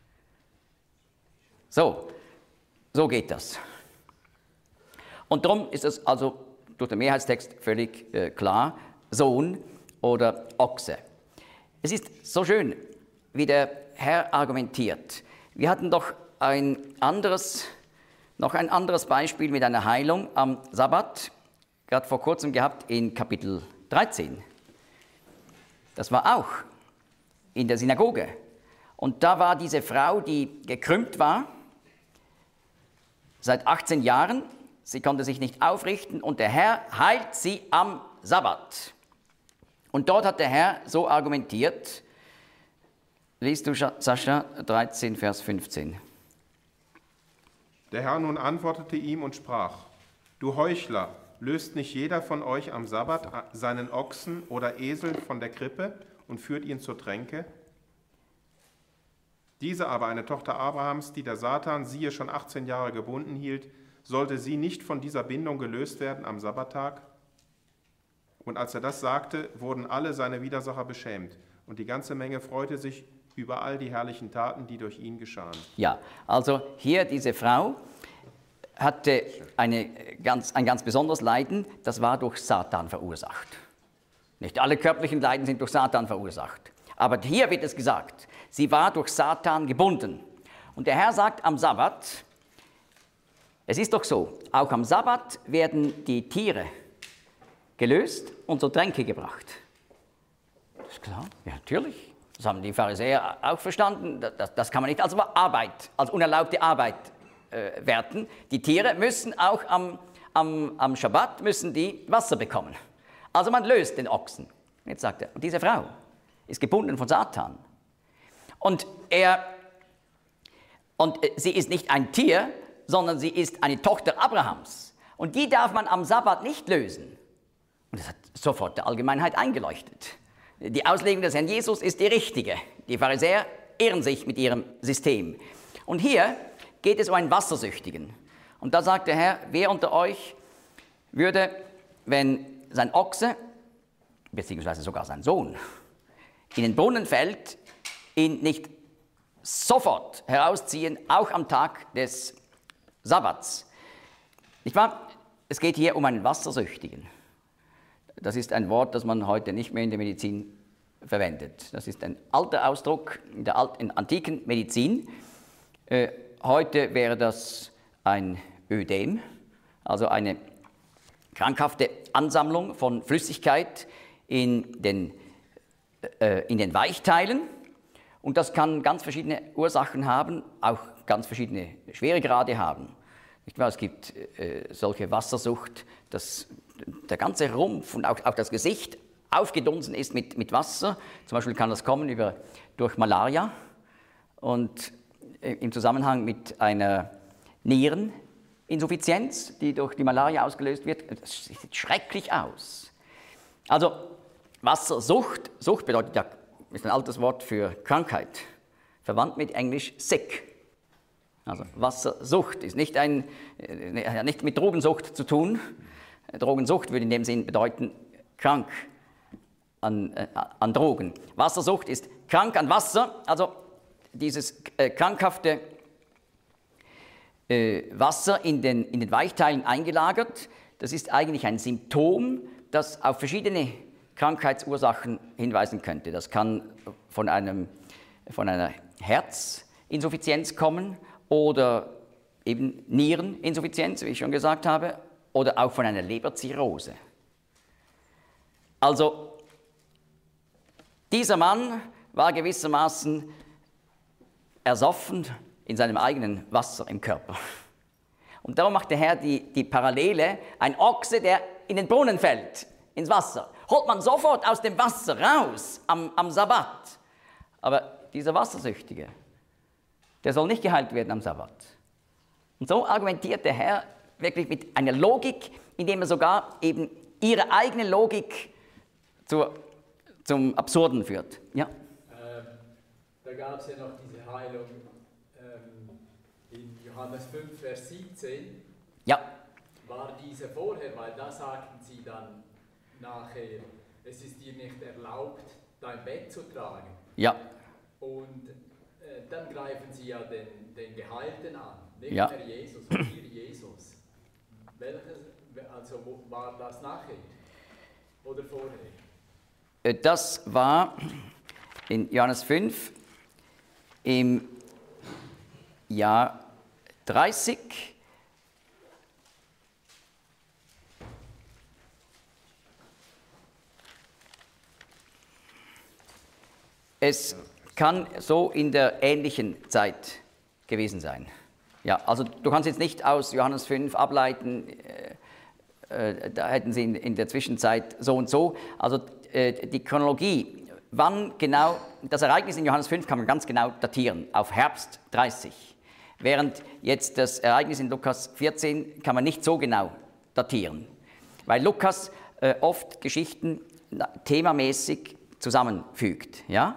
So, so geht das. Und darum ist es also durch den Mehrheitstext völlig äh, klar, Sohn oder Ochse. Es ist so schön, wie der Herr argumentiert. Wir hatten doch ein anderes, noch ein anderes Beispiel mit einer Heilung am Sabbat, gerade vor kurzem gehabt in Kapitel dreizehn. Das war auch in der Synagoge. Und da war diese Frau, die gekrümmt war, seit achtzehn Jahren, sie konnte sich nicht aufrichten und der Herr heilt sie am Sabbat. Und dort hat der Herr so argumentiert, liest du Sascha dreizehn, Vers fünfzehn. Der Herr nun antwortete ihm und sprach, du Heuchler, löst nicht jeder von euch am Sabbat seinen Ochsen oder Esel von der Krippe und führt ihn zur Tränke? Diese aber, eine Tochter Abrahams, die der Satan, siehe, schon achtzehn Jahre gebunden hielt, sollte sie nicht von dieser Bindung gelöst werden am Sabbattag? Und als er das sagte, wurden alle seine Widersacher beschämt, und die ganze Menge freute sich über all die herrlichen Taten, die durch ihn geschahen. Ja, also hier diese Frau hatte eine ganz, ein ganz besonderes Leiden, das war durch Satan verursacht. Nicht alle körperlichen Leiden sind durch Satan verursacht. Aber hier wird es gesagt, sie war durch Satan gebunden. Und der Herr sagt am Sabbat, es ist doch so, auch am Sabbat werden die Tiere gelöst und zur Tränke gebracht. Das ist klar, ja natürlich. Das haben die Pharisäer auch verstanden. Das, das kann man nicht als Arbeit, als unerlaubte Arbeit äh, werten. Die Tiere müssen auch am, am, am Schabbat müssen die Wasser bekommen. Also man löst den Ochsen. Jetzt sagt er, und diese Frau ist gebunden von Satan. Und, er, und sie ist nicht ein Tier, sondern sie ist eine Tochter Abrahams. Und die darf man am Sabbat nicht lösen. Und das hat sofort der Allgemeinheit eingeleuchtet. Die Auslegung des Herrn Jesus ist die richtige. Die Pharisäer irren sich mit ihrem System. Und hier geht es um einen Wassersüchtigen. Und da sagt der Herr, wer unter euch würde, wenn sein Ochse, beziehungsweise sogar sein Sohn, in den Brunnen fällt, ihn nicht sofort herausziehen, auch am Tag des Sabbats. Nicht wahr? Es geht hier um einen Wassersüchtigen. Das ist ein Wort, das man heute nicht mehr in der Medizin verwendet. Das ist ein alter Ausdruck in der alten, in antiken Medizin. Äh, heute wäre das ein Ödem, also eine krankhafte Ansammlung von Flüssigkeit in den, äh, in den Weichteilen. Und das kann ganz verschiedene Ursachen haben, auch ganz verschiedene Schweregrade haben. Nicht wahr? Es gibt äh, solche Wassersucht, dass der ganze Rumpf und auch, auch das Gesicht aufgedunsen ist mit, mit Wasser. Zum Beispiel kann das kommen über, durch Malaria und äh, im Zusammenhang mit einer Niereninsuffizienz, die durch die Malaria ausgelöst wird. Das sieht schrecklich aus. Also Wassersucht, Sucht bedeutet ja, ist ein altes Wort für Krankheit, verwandt mit Englisch sick. Also Wassersucht ist nicht, ein, äh, nicht mit Drogensucht zu tun. Drogensucht würde in dem Sinn bedeuten, krank an, äh, an Drogen. Wassersucht ist krank an Wasser, also dieses äh, krankhafte äh, Wasser in den, in den Weichteilen eingelagert. Das ist eigentlich ein Symptom, das auf verschiedene Krankheitsursachen hinweisen könnte. Das kann von, einem, von einer Herzinsuffizienz kommen oder eben Niereninsuffizienz, wie ich schon gesagt habe, oder auch von einer Leberzirrhose. Also dieser Mann war gewissermaßen ersoffen in seinem eigenen Wasser im Körper. Und darum macht der Herr die, die Parallele, ein Ochse, der in den Brunnen fällt, ins Wasser, holt man sofort aus dem Wasser raus am, am Sabbat. Aber dieser Wassersüchtige, der soll nicht geheilt werden am Sabbat. Und so argumentiert der Herr wirklich mit einer Logik, indem er sogar eben ihre eigene Logik zur, zum Absurden führt. Ja? Ähm, da gab es ja noch diese Heilung ähm, in Johannes fünf, Vers siebzehn. Ja. War diese vorher, weil da sagten sie dann nachher, es ist dir nicht erlaubt, dein Bett zu tragen. Ja. Und äh, dann greifen sie ja den, den Geheilten an, nicht ja. mehr Jesus, und hier Jesus. Welches, also wo war das nachher oder vorher? Das war in Johannes fünf im Jahr dreißig. Es kann so in der ähnlichen Zeit gewesen sein. Ja, also du kannst jetzt nicht aus Johannes fünf ableiten, äh, äh, da hätten sie in, in der Zwischenzeit so und so. Also äh, die Chronologie, wann genau, das Ereignis in Johannes fünf kann man ganz genau datieren, auf Herbst dreißig. Während jetzt das Ereignis in Lukas vierzehn kann man nicht so genau datieren, weil Lukas äh, oft Geschichten themamäßig zusammenfügt, ja.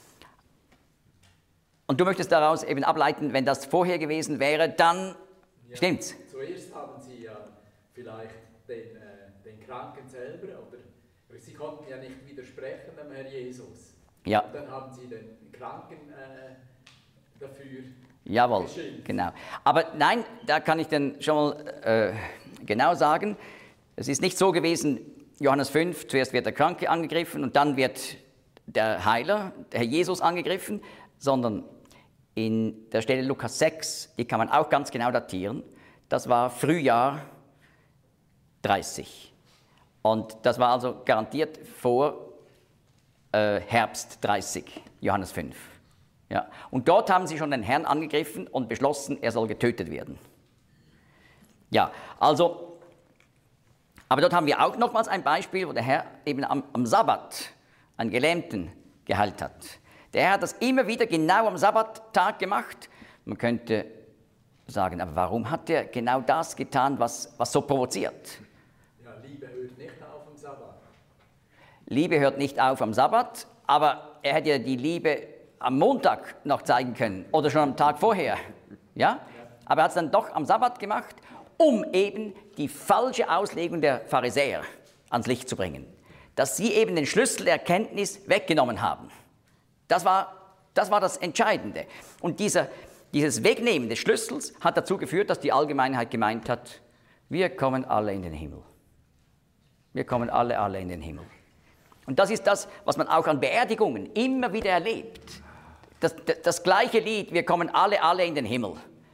Und du möchtest daraus eben ableiten, wenn das vorher gewesen wäre, dann ja, stimmt's. Zuerst haben sie ja vielleicht den, äh, den Kranken selber, oder sie konnten ja nicht widersprechen dem Herr Jesus. Ja. Und dann haben sie den Kranken äh, dafür Jawohl, geschimpft. genau. Aber nein, da kann ich dann schon mal äh, genau sagen, es ist nicht so gewesen, Johannes fünf, zuerst wird der Kranke angegriffen und dann wird der Heiler, der Herr Jesus angegriffen, sondern in der Stelle Lukas sechs, die kann man auch ganz genau datieren, das war Frühjahr dreißig. Und das war also garantiert vor äh, Herbst dreißig, Johannes fünf. Ja. Und dort haben sie schon den Herrn angegriffen und beschlossen, er soll getötet werden. Ja, also, aber dort haben wir auch nochmals ein Beispiel, wo der Herr eben am, am Sabbat einen Gelähmten geheilt hat. Der Herr hat das immer wieder genau am Sabbattag gemacht. Man könnte sagen, aber warum hat er genau das getan, was, was so provoziert? Ja, Liebe hört nicht auf am Sabbat. Liebe hört nicht auf am Sabbat, aber er hätte ja die Liebe am Montag noch zeigen können oder schon am Tag vorher. Ja? Aber er hat es dann doch am Sabbat gemacht, um eben die falsche Auslegung der Pharisäer ans Licht zu bringen. Dass sie eben den Schlüssel der Erkenntnis weggenommen haben. Das war, das war das Entscheidende. Und dieser, dieses Wegnehmen des Schlüssels hat dazu geführt, dass die Allgemeinheit gemeint hat, wir kommen alle in den Himmel. Wir kommen alle, alle in den Himmel. Und das ist das, was man auch an Beerdigungen immer wieder erlebt. Das, das, das gleiche Lied, wir kommen alle, alle in den Himmel.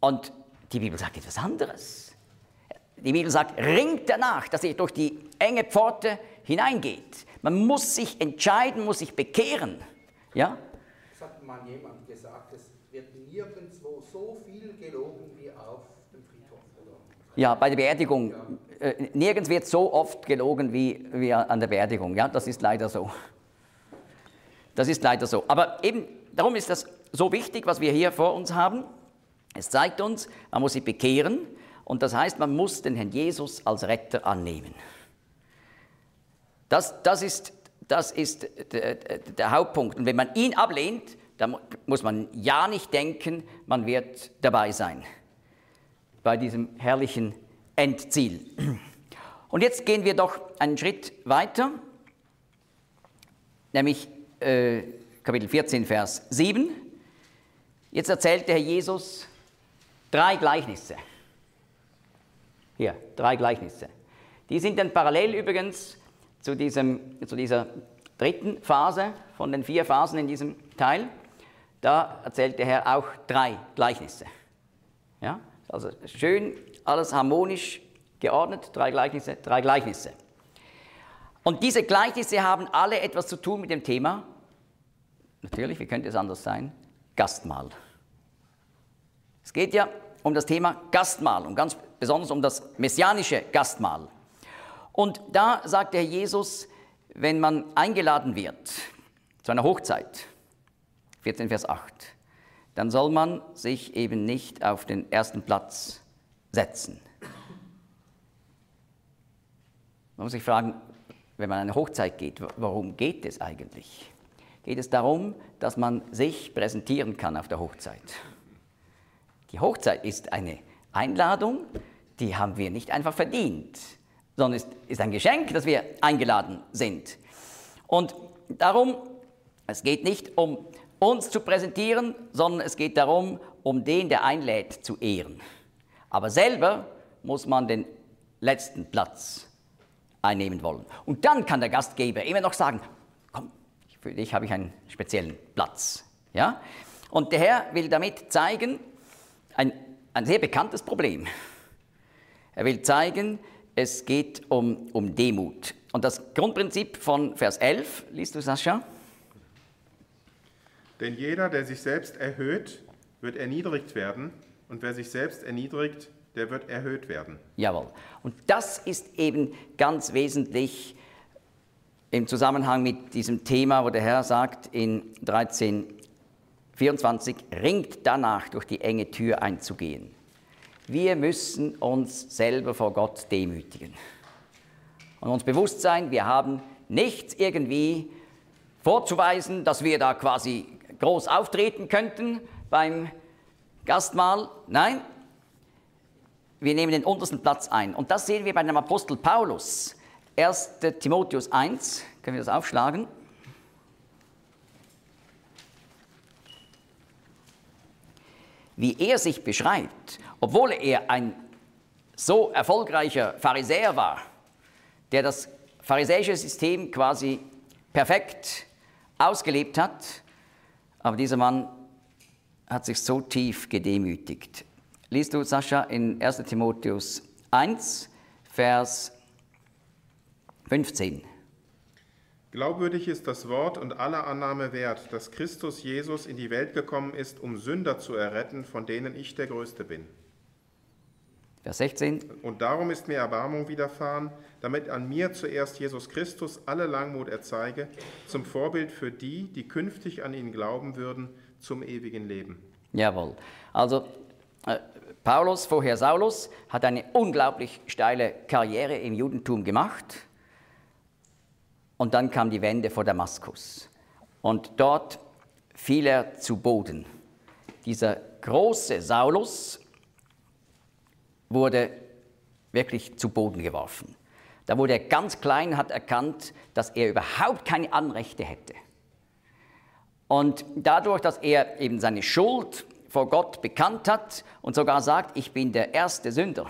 Und die Bibel sagt etwas anderes. Die Bibel sagt, ringt danach, dass ihr durch die enge Pforte hineingeht. Man muss sich entscheiden, muss sich bekehren. Ja? Es hat mal jemand gesagt, es wird nirgendwo so viel gelogen wie auf dem Friedhof. Oder? Ja, bei der Beerdigung. Äh, nirgends wird so oft gelogen wie, wie an der Beerdigung. Ja, das ist leider so. Das ist leider so. Aber eben, darum ist das so wichtig, was wir hier vor uns haben. Es zeigt uns, man muss sich bekehren. Und das heißt, man muss den Herrn Jesus als Retter annehmen. Das, das ist, das ist der, der Hauptpunkt. Und wenn man ihn ablehnt, dann muss man ja nicht denken, man wird dabei sein bei diesem herrlichen Endziel. Und jetzt gehen wir doch einen Schritt weiter, nämlich äh, Kapitel vierzehn, Vers sieben. Jetzt erzählt der Herr Jesus drei Gleichnisse. Hier, drei Gleichnisse. Die sind dann parallel übrigens zu, diesem, zu dieser dritten Phase von den vier Phasen in diesem Teil. Da erzählt der Herr auch drei Gleichnisse. Ja? Also schön, alles harmonisch geordnet, drei Gleichnisse, drei Gleichnisse. Und diese Gleichnisse haben alle etwas zu tun mit dem Thema, natürlich, wie könnte es anders sein, Gastmahl. Es geht ja um das Thema Gastmahl und ganz besonders um das messianische Gastmahl. Und da sagt der Herr Jesus, wenn man eingeladen wird zu einer Hochzeit, vierzehn Vers acht, dann soll man sich eben nicht auf den ersten Platz setzen. Man muss sich fragen, wenn man an eine Hochzeit geht, worum geht es eigentlich? Geht es darum, dass man sich präsentieren kann auf der Hochzeit? Die Hochzeit ist eine Einladung, die haben wir nicht einfach verdient, sondern es ist ein Geschenk, dass wir eingeladen sind. Und darum, es geht nicht um uns zu präsentieren, sondern es geht darum, um den, der einlädt, zu ehren. Aber selber muss man den letzten Platz einnehmen wollen. Und dann kann der Gastgeber immer noch sagen, komm, für dich habe ich einen speziellen Platz. Ja? Und der Herr will damit zeigen, ein, ein sehr bekanntes Problem. Er will zeigen, es geht um, um Demut. Und das Grundprinzip von Vers elf, liest du, Sascha? Denn jeder, der sich selbst erhöht, wird erniedrigt werden, und wer sich selbst erniedrigt, der wird erhöht werden. Jawohl. Und das ist eben ganz wesentlich im Zusammenhang mit diesem Thema, wo der Herr sagt in dreizehn vierundzwanzig, ringt danach, durch die enge Tür einzugehen. Wir müssen uns selber vor Gott demütigen und uns bewusst sein, wir haben nichts irgendwie vorzuweisen, dass wir da quasi groß auftreten könnten beim Gastmahl. Nein, wir nehmen den untersten Platz ein. Und das sehen wir bei dem Apostel Paulus. erster Timotheus eins, können wir das aufschlagen? Wie er sich beschreibt, obwohl er ein so erfolgreicher Pharisäer war, der das pharisäische System quasi perfekt ausgelebt hat, aber dieser Mann hat sich so tief gedemütigt. Liest du, Sascha, in erster Timotheus eins, Vers fünfzehn. Glaubwürdig ist das Wort und aller Annahme wert, dass Christus Jesus in die Welt gekommen ist, um Sünder zu erretten, von denen ich der Größte bin. Vers sechzehn. Und darum ist mir Erbarmung widerfahren, damit an mir zuerst Jesus Christus alle Langmut erzeige, zum Vorbild für die, die künftig an ihn glauben würden, zum ewigen Leben. Jawohl. Also äh, Paulus, vorher Saulus, hat eine unglaublich steile Karriere im Judentum gemacht. Und dann kam die Wende vor Damaskus. Und dort fiel er zu Boden. Dieser große Saulus wurde wirklich zu Boden geworfen. Da wurde er ganz klein, hat erkannt, dass er überhaupt keine Anrechte hätte. Und dadurch, dass er eben seine Schuld vor Gott bekannt hat und sogar sagt, ich bin der erste Sünder,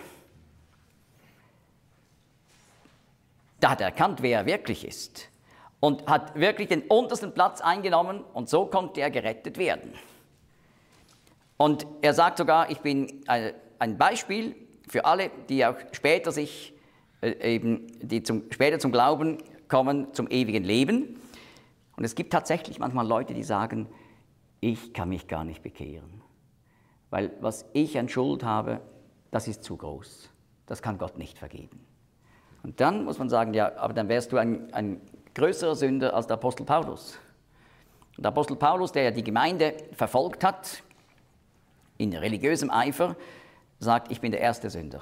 da hat er erkannt, wer er wirklich ist und hat wirklich den untersten Platz eingenommen und so konnte er gerettet werden. Und er sagt sogar, ich bin ein Beispiel für alle, die auch später sich eben, die zum, später zum Glauben kommen, zum ewigen Leben. Und es gibt tatsächlich manchmal Leute, die sagen, ich kann mich gar nicht bekehren, weil was ich an Schuld habe, das ist zu groß. Das kann Gott nicht vergeben. Und dann muss man sagen, ja, aber dann wärst du ein, ein größerer Sünder als der Apostel Paulus. Und der Apostel Paulus, der ja die Gemeinde verfolgt hat, in religiösem Eifer, sagt, ich bin der erste Sünder.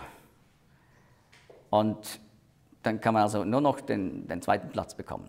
Und dann kann man also nur noch den, den zweiten Platz bekommen.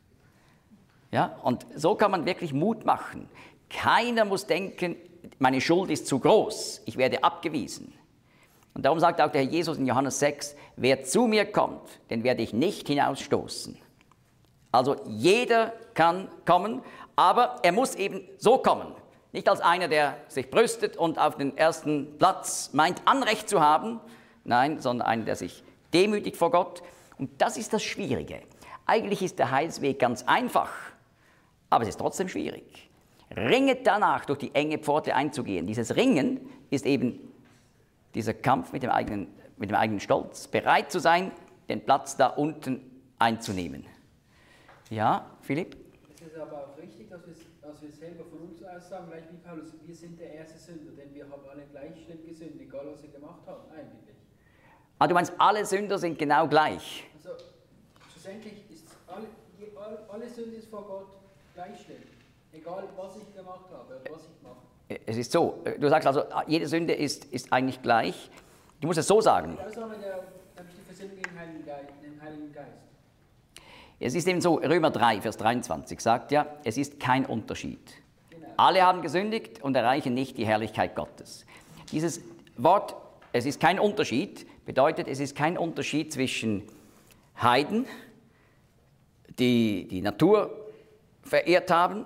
Ja, und so kann man wirklich Mut machen. Keiner muss denken, meine Schuld ist zu groß, ich werde abgewiesen. Und darum sagt auch der Herr Jesus in Johannes sechs, wer zu mir kommt, den werde ich nicht hinausstoßen. Also jeder kann kommen, aber er muss eben so kommen. Nicht als einer, der sich brüstet und auf den ersten Platz meint, Anrecht zu haben. Nein, sondern einer, der sich demütigt vor Gott. Und das ist das Schwierige. Eigentlich ist der Heilsweg ganz einfach, aber es ist trotzdem schwierig. Ringet danach, durch die enge Pforte einzugehen. Dieses Ringen ist eben dieser Kampf mit dem eigenen, mit dem eigenen Stolz, bereit zu sein, den Platz da unten einzunehmen. Ja, Philipp? Es ist aber auch richtig, dass wir, dass wir selber von uns aus sagen, gleich wie Paulus, wir sind der erste Sünder, denn wir haben alle gleich schlimm gesündigt, egal was wir gemacht haben, eigentlich. Ah, du meinst, alle Sünder sind genau gleich? Also, schlussendlich ist alle, alle, alle Sünde ist vor Gott gleich schlimm, egal was ich gemacht habe oder was ich mache. Es ist so, du sagst also, jede Sünde ist, ist eigentlich gleich. Du musst es so sagen. Die Ausnahme der, die Versöhnung im Heiligen Geist, im Heiligen Geist. Es ist eben so, Römer drei, Vers dreiundzwanzig sagt ja, es ist kein Unterschied. Genau. Alle haben gesündigt und erreichen nicht die Herrlichkeit Gottes. Dieses Wort, es ist kein Unterschied, bedeutet, es ist kein Unterschied zwischen Heiden, die die Natur verehrt haben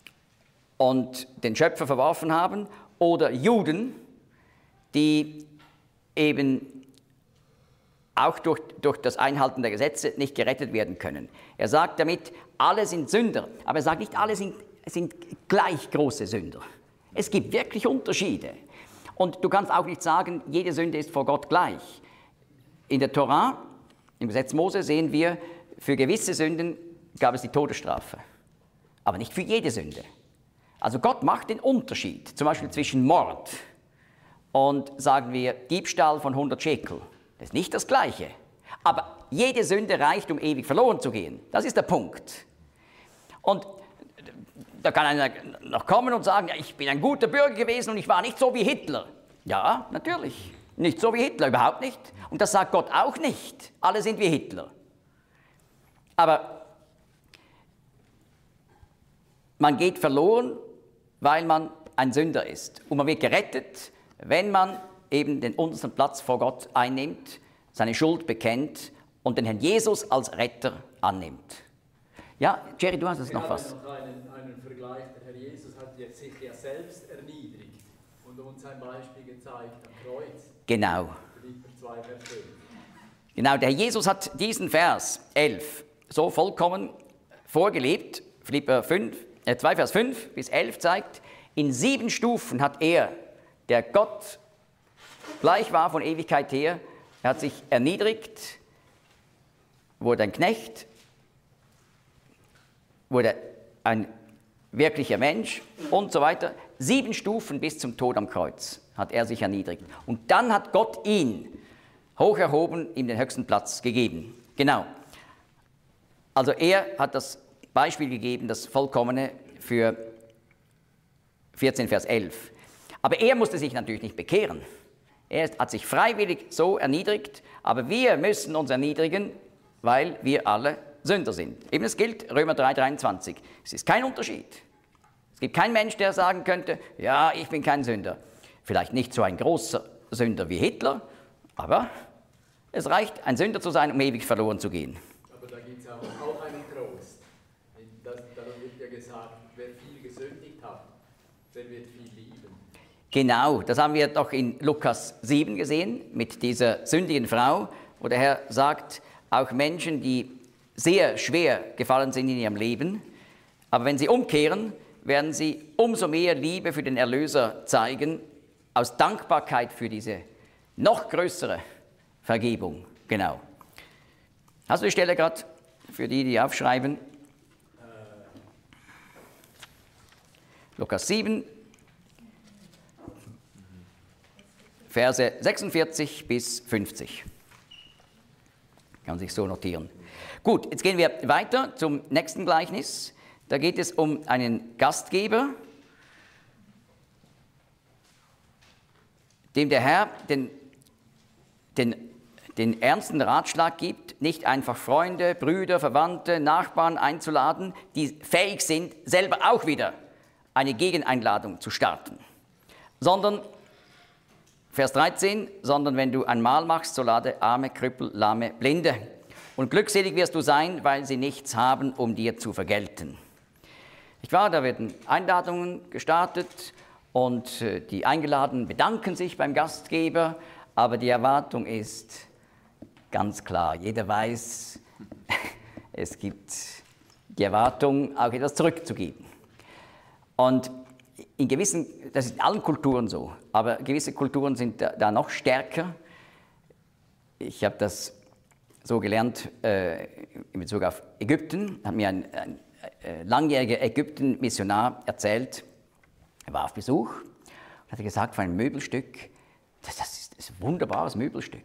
und den Schöpfer verworfen haben, oder Juden, die eben auch durch, durch das Einhalten der Gesetze nicht gerettet werden können. Er sagt damit, alle sind Sünder, aber er sagt nicht, alle sind, sind gleich große Sünder. Es gibt wirklich Unterschiede. Und du kannst auch nicht sagen, jede Sünde ist vor Gott gleich. In der Tora, im Gesetz Mose, sehen wir, für gewisse Sünden gab es die Todesstrafe, aber nicht für jede Sünde. Also Gott macht den Unterschied, zum Beispiel zwischen Mord und, sagen wir, Diebstahl von hundert Schekel. Das ist nicht das Gleiche. Aber jede Sünde reicht, um ewig verloren zu gehen. Das ist der Punkt. Und da kann einer noch kommen und sagen, ja, ich bin ein guter Bürger gewesen und ich war nicht so wie Hitler. Ja, natürlich. Nicht so wie Hitler, überhaupt nicht. Und das sagt Gott auch nicht. Alle sind wie Hitler. Aber man geht verloren, weil man ein Sünder ist. Und man wird gerettet, wenn man eben den untersten Platz vor Gott einnimmt, seine Schuld bekennt und den Herrn Jesus als Retter annimmt. Ja, Jerry, du hast jetzt noch was. Wir haben noch einen, einen Vergleich. Der Herr Jesus hat sich ja selbst erniedrigt und uns ein Beispiel gezeigt am Kreuz. Genau. Philipper zwei, Vers fünf. Genau, der Herr Jesus hat diesen Vers elf so vollkommen vorgelebt. Philipper fünf, äh, zwei, Vers fünf bis elf zeigt, in sieben Stufen hat er, der Gott gleich war von Ewigkeit her, er hat sich erniedrigt, wurde ein Knecht, wurde ein wirklicher Mensch und so weiter. Sieben Stufen bis zum Tod am Kreuz hat er sich erniedrigt. Und dann hat Gott ihn hoch erhoben, ihm den höchsten Platz gegeben. Genau. Also er hat das Beispiel gegeben, das Vollkommene für vierzehn, Vers elf. Aber er musste sich natürlich nicht bekehren. Er hat sich freiwillig so erniedrigt, aber wir müssen uns erniedrigen, weil wir alle Sünder sind. Eben es gilt, Römer drei, dreiundzwanzig. Es ist kein Unterschied. Es gibt keinen Mensch, der sagen könnte, ja, ich bin kein Sünder. Vielleicht nicht so ein großer Sünder wie Hitler, aber es reicht, ein Sünder zu sein, um ewig verloren zu gehen. Aber da gibt es auch, auch einen Trost. Das, da wird ja gesagt, wer viel gesündigt hat, der wird viel lieben. Genau, das haben wir doch in Lukas sieben gesehen, mit dieser sündigen Frau, wo der Herr sagt, auch Menschen, die sehr schwer gefallen sind in ihrem Leben, aber wenn sie umkehren, werden sie umso mehr Liebe für den Erlöser zeigen, aus Dankbarkeit für diese noch größere Vergebung. Genau. Hast du die Stelle gerade für die, die aufschreiben? Lukas sieben, Verse sechsundvierzig bis fünfzig. Kann sich so notieren. Gut, jetzt gehen wir weiter zum nächsten Gleichnis. Da geht es um einen Gastgeber, dem der Herr den, den, den ernsten Ratschlag gibt, nicht einfach Freunde, Brüder, Verwandte, Nachbarn einzuladen, die fähig sind, selber auch wieder eine Gegeneinladung zu starten, sondern, Vers dreizehn, sondern wenn du ein Mahl machst, so lade Arme, Krüppel, Lahme, Blinde. Und glückselig wirst du sein, weil sie nichts haben, um dir zu vergelten. Nicht wahr? Da werden Einladungen gestartet und die Eingeladenen bedanken sich beim Gastgeber, aber die Erwartung ist ganz klar. Jeder weiß, es gibt die Erwartung, auch etwas zurückzugeben. Und in gewissen, das ist in allen Kulturen so, aber gewisse Kulturen sind da, da noch stärker. Ich habe das so gelernt äh, in Bezug auf Ägypten, hat mir ein, ein, ein langjähriger Ägypten-Missionar erzählt, er war auf Besuch und hat gesagt von einem Möbelstück, das, das, ist, das ist ein wunderbares Möbelstück.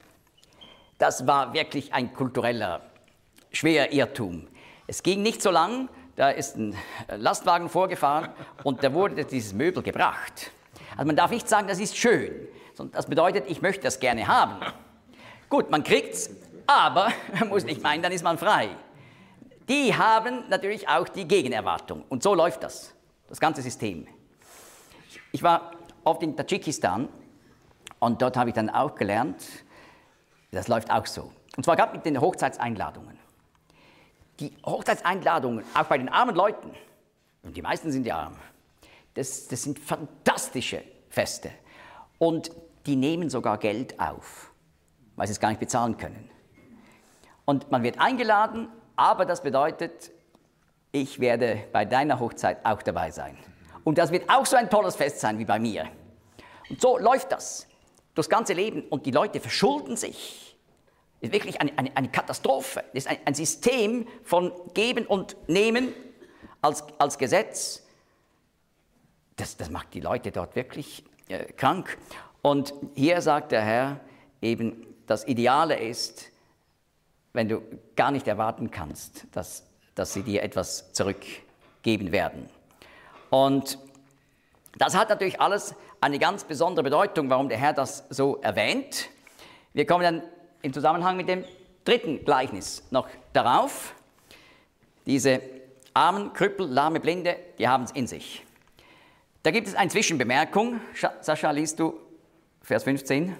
Das war wirklich ein kultureller, schwerer Irrtum. Es ging nicht so lang, da ist ein Lastwagen vorgefahren und da wurde dieses Möbel gebracht. Also man darf nicht sagen, das ist schön, sondern das bedeutet, ich möchte das gerne haben. Gut, man kriegt's, aber man muss nicht meinen, dann ist man frei. Die haben natürlich auch die Gegenerwartung und so läuft das, das ganze System. Ich war oft in Tadschikistan und dort habe ich dann auch gelernt, das läuft auch so. Und zwar gerade mit den Hochzeitseinladungen. Die Hochzeitseinladungen, auch bei den armen Leuten, und die meisten sind ja arm, das, das sind fantastische Feste. Und die nehmen sogar Geld auf, weil sie es gar nicht bezahlen können. Und man wird eingeladen, aber das bedeutet, ich werde bei deiner Hochzeit auch dabei sein. Und das wird auch so ein tolles Fest sein wie bei mir. Und so läuft das durchs ganze Leben und die Leute verschulden sich. Das ist wirklich eine, eine, eine Katastrophe. Das ist ein, ein System von Geben und Nehmen als, als Gesetz. Das, das macht die Leute dort wirklich äh, krank. Und hier sagt der Herr eben, das Ideale ist, wenn du gar nicht erwarten kannst, dass, dass sie dir etwas zurückgeben werden. Und das hat natürlich alles eine ganz besondere Bedeutung, warum der Herr das so erwähnt. Wir kommen dann im Zusammenhang mit dem dritten Gleichnis noch darauf. Diese armen, Krüppel, Lahme, Blinde, die haben es in sich. Da gibt es eine Zwischenbemerkung. Sascha, liest du Vers fünfzehn?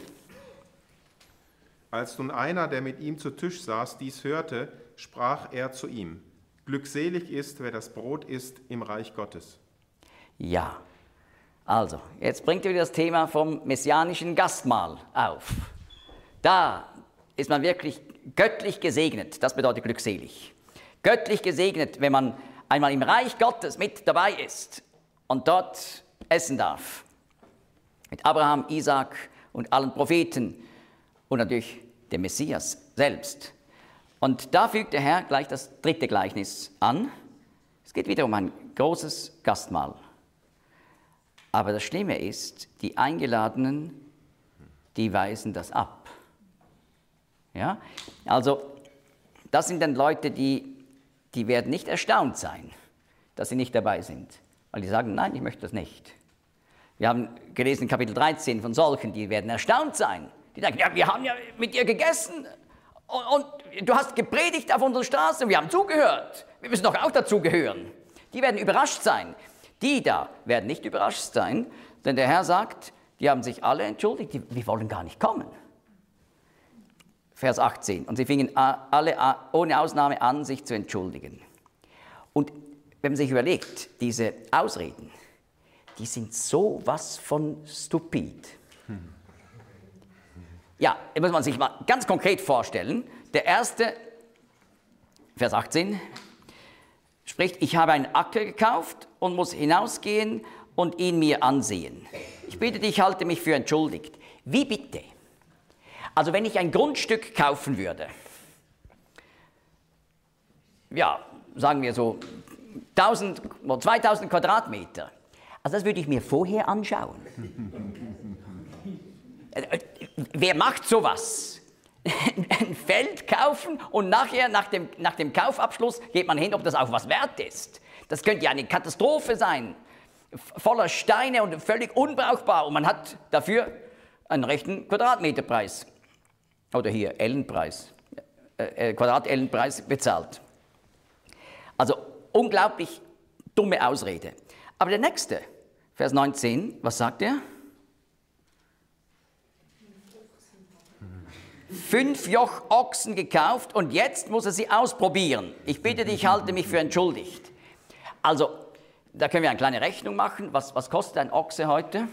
Als nun einer, der mit ihm zu Tisch saß, dies hörte, sprach er zu ihm: Glückselig ist, wer das Brot isst im Reich Gottes. Ja, also, jetzt bringt er wieder das Thema vom messianischen Gastmahl auf. Da ist man wirklich göttlich gesegnet, das bedeutet glückselig. Göttlich gesegnet, wenn man einmal im Reich Gottes mit dabei ist und dort essen darf. Mit Abraham, Isaak und allen Propheten und natürlich dem Messias selbst. Und da fügt der Herr gleich das dritte Gleichnis an. Es geht wieder um ein großes Gastmahl. Aber das Schlimme ist, die Eingeladenen, die weisen das ab. Ja? Also, das sind dann Leute, die, die werden nicht erstaunt sein, dass sie nicht dabei sind. Weil die sagen, nein, ich möchte das nicht. Wir haben gelesen in Kapitel dreizehn von solchen, die werden erstaunt sein. Die sagen, ja, wir haben ja mit dir gegessen und, und du hast gepredigt auf unserer Straße und wir haben zugehört. Wir müssen doch auch dazugehören. Die werden überrascht sein. Die da werden nicht überrascht sein, denn der Herr sagt, die haben sich alle entschuldigt, die, die wollen gar nicht kommen. Vers achtzehn. Und sie fingen alle ohne Ausnahme an, sich zu entschuldigen. Und wenn man sich überlegt, diese Ausreden, die sind sowas von stupid. Ja, da muss man sich mal ganz konkret vorstellen. Der erste, Vers achtzehn, Spricht, ich habe einen Acker gekauft und muss hinausgehen und ihn mir ansehen. Ich bitte dich, halte mich für entschuldigt. Wie bitte? Also wenn ich ein Grundstück kaufen würde, ja, sagen wir so tausend oder zweitausend Quadratmeter, also das würde ich mir vorher anschauen. Wer macht sowas? Ein Feld kaufen und nachher, nach dem, nach dem Kaufabschluss, geht man hin, ob das auch was wert ist. Das könnte ja eine Katastrophe sein, voller Steine und völlig unbrauchbar. Und man hat dafür einen rechten Quadratmeterpreis, oder hier Ellenpreis, äh, Quadratellenpreis bezahlt. Also unglaublich dumme Ausrede. Aber der nächste, Vers neunzehn, was sagt er? Fünf Joch Ochsen gekauft und jetzt muss er sie ausprobieren. Ich bitte dich, halte mich für entschuldigt. Also, da können wir eine kleine Rechnung machen. Was, was kostet ein Ochse heute?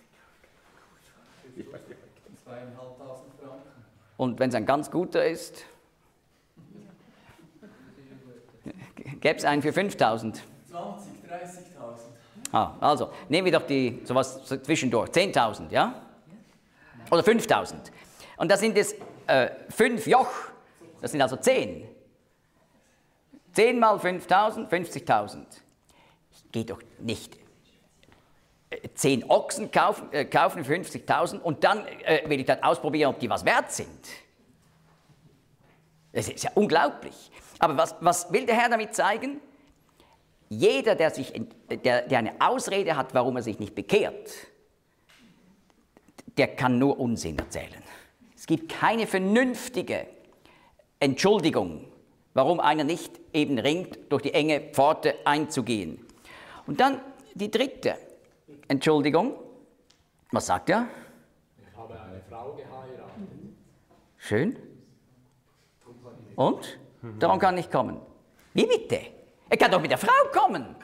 Zweieinhalbtausend Franken. Und wenn es ein ganz guter ist? Gäbe es einen für fünftausend? zwanzig, dreißigtausend. Ah, also, nehmen wir doch die, sowas zwischendurch, zehntausend, ja? Oder fünftausend. Und da sind es äh, fünf Joch, das sind also zehn. zehn mal fünftausend, fünfzigtausend. Ich gehe doch nicht äh, zehn Ochsen kaufen, äh, kaufen für fünfzigtausend und dann äh, will ich dann ausprobieren, ob die was wert sind. Das ist ja unglaublich. Aber was, was will der Herr damit zeigen? Jeder, der, sich, der, der eine Ausrede hat, warum er sich nicht bekehrt, der kann nur Unsinn erzählen. Es gibt keine vernünftige Entschuldigung, warum einer nicht eben ringt, durch die enge Pforte einzugehen. Und dann die dritte Entschuldigung. Was sagt er? Ich habe eine Frau geheiratet. Schön. Und? Darum kann ich kommen. Wie bitte? Er kann doch mit der Frau kommen.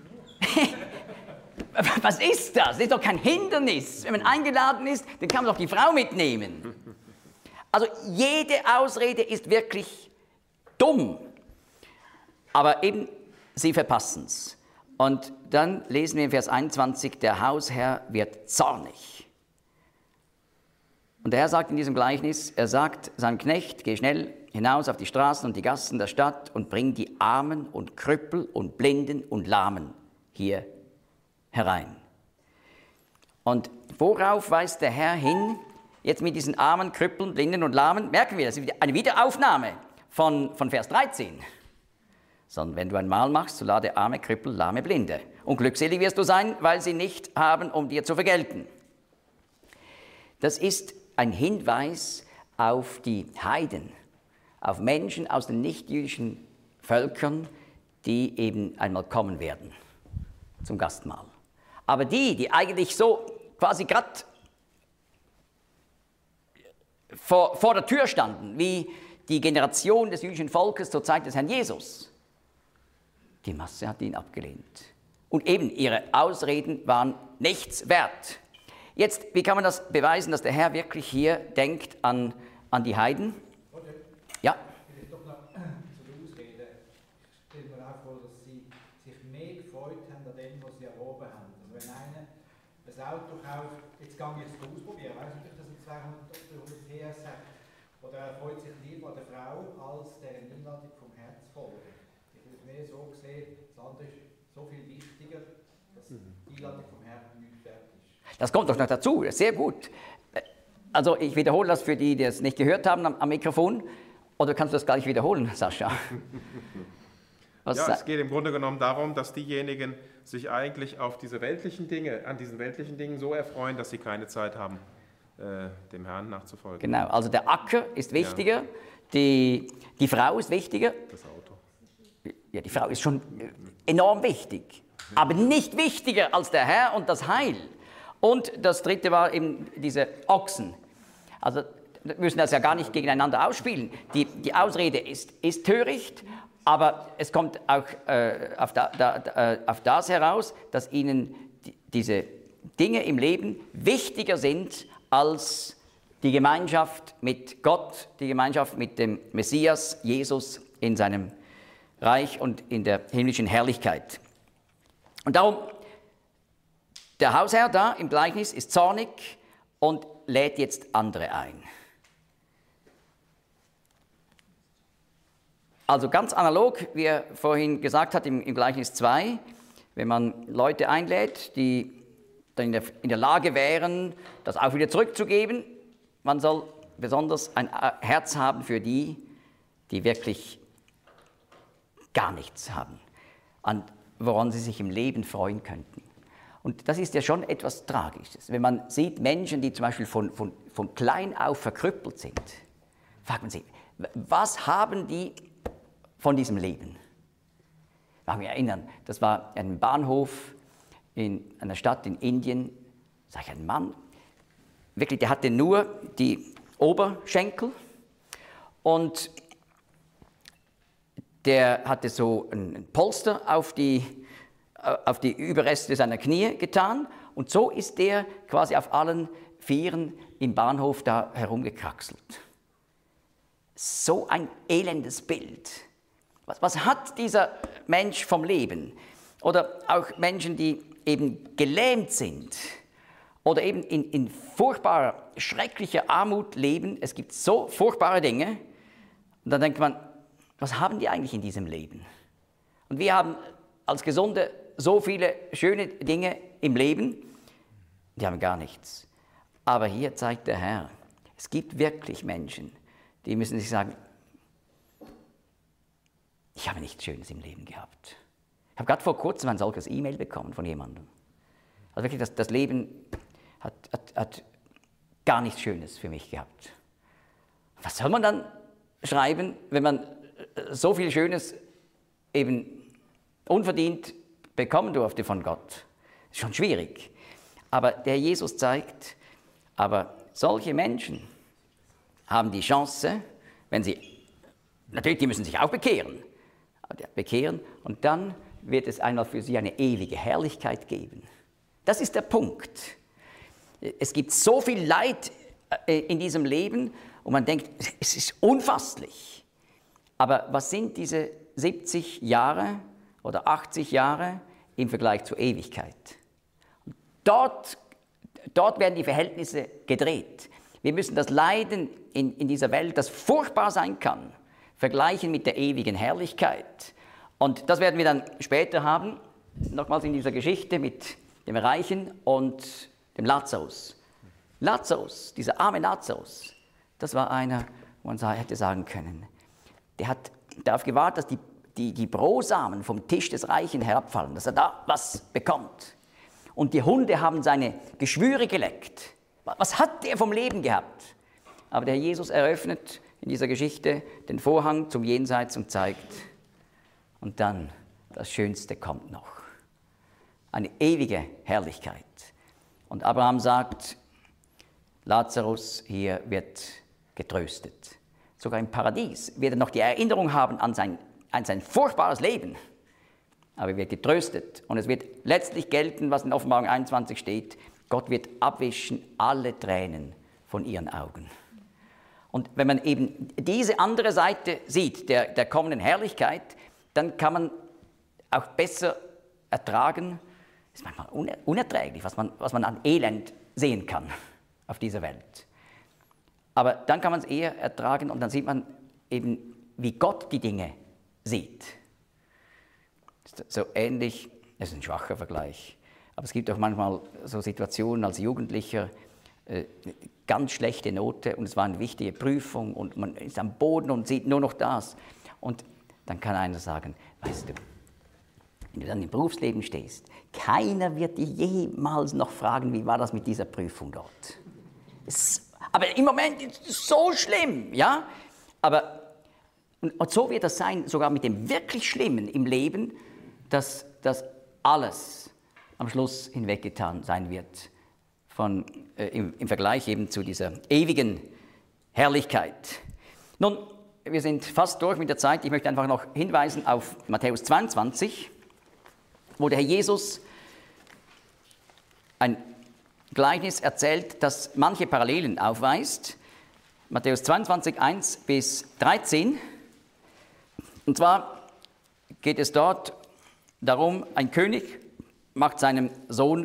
Was ist das? Das ist doch kein Hindernis. Wenn man eingeladen ist, dann kann man doch die Frau mitnehmen. Also jede Ausrede ist wirklich dumm. Aber eben, sie verpassen es. Und dann lesen wir in Vers einundzwanzig, der Hausherr wird zornig. Und der Herr sagt in diesem Gleichnis, er sagt seinem Knecht, geh schnell hinaus auf die Straßen und die Gassen der Stadt und bring die Armen und Krüppel und Blinden und Lahmen hier herein. Und worauf weist der Herr hin? Jetzt mit diesen Armen, Krüppeln, Blinden und Lahmen, merken wir, das ist eine Wiederaufnahme von, von Vers dreizehn. Sondern wenn du ein Mahl machst, so lade Arme, Krüppel, Lahme, Blinde. Und glückselig wirst du sein, weil sie nicht haben, um dir zu vergelten. Das ist ein Hinweis auf die Heiden, auf Menschen aus den nichtjüdischen Völkern, die eben einmal kommen werden zum Gastmahl. Aber die, die eigentlich so quasi gerade vor, vor der Tür standen, wie die Generation des jüdischen Volkes zur Zeit des Herrn Jesus, die Masse hat ihn abgelehnt. Und eben ihre Ausreden waren nichts wert. Jetzt, wie kann man das beweisen, dass der Herr wirklich hier denkt an, an die Heiden? Ja. Vielleicht doch noch zu der Ausrede. Ich stelle mir auch vor, dass sie sich mehr gefreut haben an dem, was sie erworben haben. Also wenn einer ein Auto kauft, jetzt gehe ich es ausprobieren, weiß nicht, dass er zweihundert oder dreihundert P S hat. Oder er freut sich lieber an der Frau, als der Einladung vom Herz folgen. Ich habe es mehr so gesehen, das andere ist so viel wichtiger, dass die Einladung vom Herrn nicht wert ist. Das kommt doch noch dazu, sehr gut. Also ich wiederhole das für die, die es nicht gehört haben am, am Mikrofon. Oder kannst du das gleich wiederholen, Sascha? Was ja, es geht im Grunde genommen darum, dass diejenigen sich eigentlich auf diese weltlichen Dinge, an diesen weltlichen Dingen so erfreuen, dass sie keine Zeit haben, äh, dem Herrn nachzufolgen. Genau, also der Acker ist wichtiger, ja. die, die Frau ist wichtiger. Das Auto. Ja, die Frau ist schon enorm wichtig, aber nicht wichtiger als der Herr und das Heil. Und das dritte war eben diese Ochsen. Also wir müssen das ja gar nicht gegeneinander ausspielen. Die, die Ausrede ist, ist töricht, aber es kommt auch äh, auf, da, da, auf das heraus, dass ihnen die, diese Dinge im Leben wichtiger sind als die Gemeinschaft mit Gott, die Gemeinschaft mit dem Messias, Jesus in seinem Reich und in der himmlischen Herrlichkeit. Und darum, der Hausherr da im Gleichnis ist zornig und lädt jetzt andere ein. Also ganz analog, wie er vorhin gesagt hat im, im Gleichnis zwei, wenn man Leute einlädt, die dann in der, in der Lage wären, das auch wieder zurückzugeben, man soll besonders ein Herz haben für die, die wirklich gar nichts haben, an woran sie sich im Leben freuen könnten. Und das ist ja schon etwas Tragisches. Wenn man sieht Menschen, die zum Beispiel von, von, von klein auf verkrüppelt sind, fragt man sich, was haben die von diesem Leben? Ich mag mich erinnern, das war ein Bahnhof in einer Stadt in Indien, sag ich, ein Mann, wirklich, der hatte nur die Oberschenkel und der hatte so ein Polster auf die, auf die Überreste seiner Knie getan und so ist der quasi auf allen Vieren im Bahnhof da herumgekraxelt. So ein elendes Bild. Was, was hat dieser Mensch vom Leben? Oder auch Menschen, die eben gelähmt sind oder eben in, in furchtbarer, schrecklicher Armut leben. Es gibt so furchtbare Dinge. Und dann denkt man, was haben die eigentlich in diesem Leben? Und wir haben als Gesunde so viele schöne Dinge im Leben, die haben gar nichts. Aber hier zeigt der Herr, es gibt wirklich Menschen, die müssen sich sagen, ich habe nichts Schönes im Leben gehabt. Ich habe gerade vor kurzem ein solches E-Mail bekommen von jemandem. Also wirklich, das, das Leben hat, hat, hat gar nichts Schönes für mich gehabt. Was soll man dann schreiben, wenn man so viel Schönes eben unverdient bekommen durfte von Gott? Ist schon schwierig. Aber der Jesus zeigt, aber solche Menschen haben die Chance, wenn sie, natürlich, die müssen sich auch bekehren, bekehren und dann wird es einmal für sie eine ewige Herrlichkeit geben. Das ist der Punkt. Es gibt so viel Leid in diesem Leben und man denkt, es ist unfasslich. Aber was sind diese siebzig Jahre oder achtzig Jahre im Vergleich zur Ewigkeit? Dort, dort werden die Verhältnisse gedreht. Wir müssen das Leiden in, in dieser Welt, das furchtbar sein kann, vergleichen mit der ewigen Herrlichkeit. Und das werden wir dann später haben, nochmals in dieser Geschichte mit dem Reichen und dem Lazarus. Lazarus, dieser arme Lazarus, das war einer, wo man hätte sagen können, der hat darauf gewartet, dass die, die, die Brosamen vom Tisch des Reichen herabfallen, dass er da was bekommt. Und die Hunde haben seine Geschwüre geleckt. Was hat der vom Leben gehabt? Aber der Jesus eröffnet in dieser Geschichte den Vorhang zum Jenseits und zeigt, und dann das Schönste kommt noch. Eine ewige Herrlichkeit. Und Abraham sagt, Lazarus hier wird getröstet. Sogar im Paradies wird er noch die Erinnerung haben an sein, an sein furchtbares Leben. Aber er wird getröstet und es wird letztlich gelten, was in Offenbarung einundzwanzig steht, Gott wird abwischen alle Tränen von ihren Augen. Und wenn man eben diese andere Seite sieht, der, der kommenden Herrlichkeit, dann kann man auch besser ertragen, es ist manchmal unerträglich, was man, was man an Elend sehen kann auf dieser Welt. Aber dann kann man es eher ertragen und dann sieht man eben, wie Gott die Dinge sieht. So ähnlich, das ist ein schwacher Vergleich, aber es gibt auch manchmal so Situationen als Jugendlicher, äh, ganz schlechte Note und es war eine wichtige Prüfung und man ist am Boden und sieht nur noch das. Und dann kann einer sagen, weißt du, wenn du dann im Berufsleben stehst, keiner wird dich jemals noch fragen, wie war das mit dieser Prüfung dort. Es, aber im Moment ist es so schlimm, ja? Aber, und, und so wird das sein, sogar mit dem wirklich Schlimmen im Leben, dass, dass alles am Schluss hinweggetan sein wird, von, äh, im, im Vergleich eben zu dieser ewigen Herrlichkeit. Nun, wir sind fast durch mit der Zeit. Ich möchte einfach noch hinweisen auf Matthäus zweiundzwanzig, wo der Herr Jesus ein Gleichnis erzählt, das manche Parallelen aufweist. Matthäus zweiundzwanzig, eins bis dreizehn. Und zwar geht es dort darum, ein König macht seinem Sohn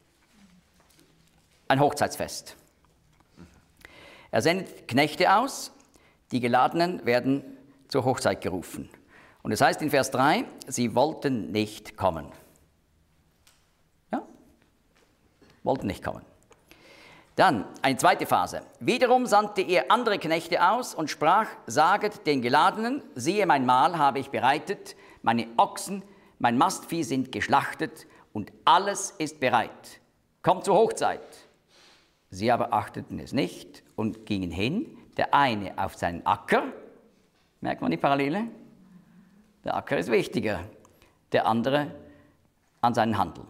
ein Hochzeitsfest. Er sendet Knechte aus, die Geladenen werden zur Hochzeit gerufen. Und es heißt in Vers drei, sie wollten nicht kommen. Ja? Wollten nicht kommen. Dann eine zweite Phase. Wiederum sandte er andere Knechte aus und sprach, saget den Geladenen, siehe, mein Mahl habe ich bereitet, meine Ochsen, mein Mastvieh sind geschlachtet und alles ist bereit. Kommt zur Hochzeit. Sie aber achteten es nicht und gingen hin, der eine auf seinen Acker, merkt man die Parallele? Der Acker ist wichtiger, der andere an seinen Handel.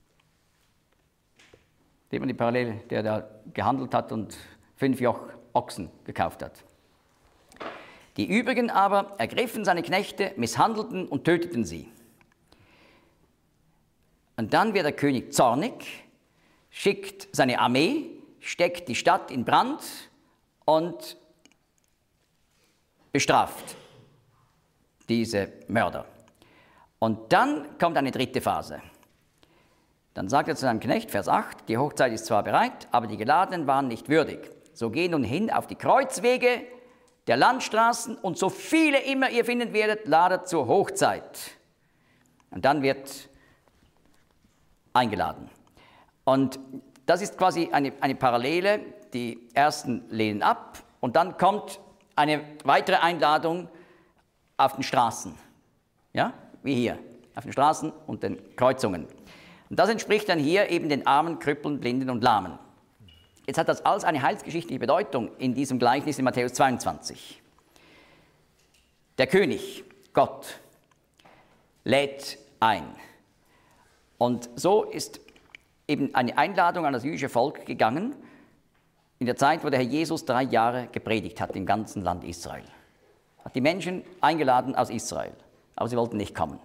Sieht man die Parallele, der da gehandelt hat und fünf Joch Ochsen gekauft hat. Die übrigen aber ergriffen seine Knechte, misshandelten und töteten sie. Und dann wird der König zornig, schickt seine Armee, steckt die Stadt in Brand und bestraft diese Mörder. Und dann kommt eine dritte Phase. Dann sagt er zu seinem Knecht, Vers acht, die Hochzeit ist zwar bereit, aber die Geladenen waren nicht würdig. So geh nun hin auf die Kreuzwege der Landstraßen und so viele immer ihr finden werdet, ladet zur Hochzeit. Und dann wird eingeladen. Und das ist quasi eine, eine Parallele, die ersten lehnen ab und dann kommt eine weitere Einladung auf den Straßen, ja, wie hier, auf den Straßen und den Kreuzungen. Und das entspricht dann hier eben den Armen, Krüppeln, Blinden und Lahmen. Jetzt hat das alles eine heilsgeschichtliche Bedeutung in diesem Gleichnis in Matthäus zweiundzwanzig. Der König, Gott, lädt ein. Und so ist eben eine Einladung an das jüdische Volk gegangen, in der Zeit, wo der Herr Jesus drei Jahre gepredigt hat im ganzen Land Israel. Hat die Menschen eingeladen aus Israel, aber sie wollten nicht kommen.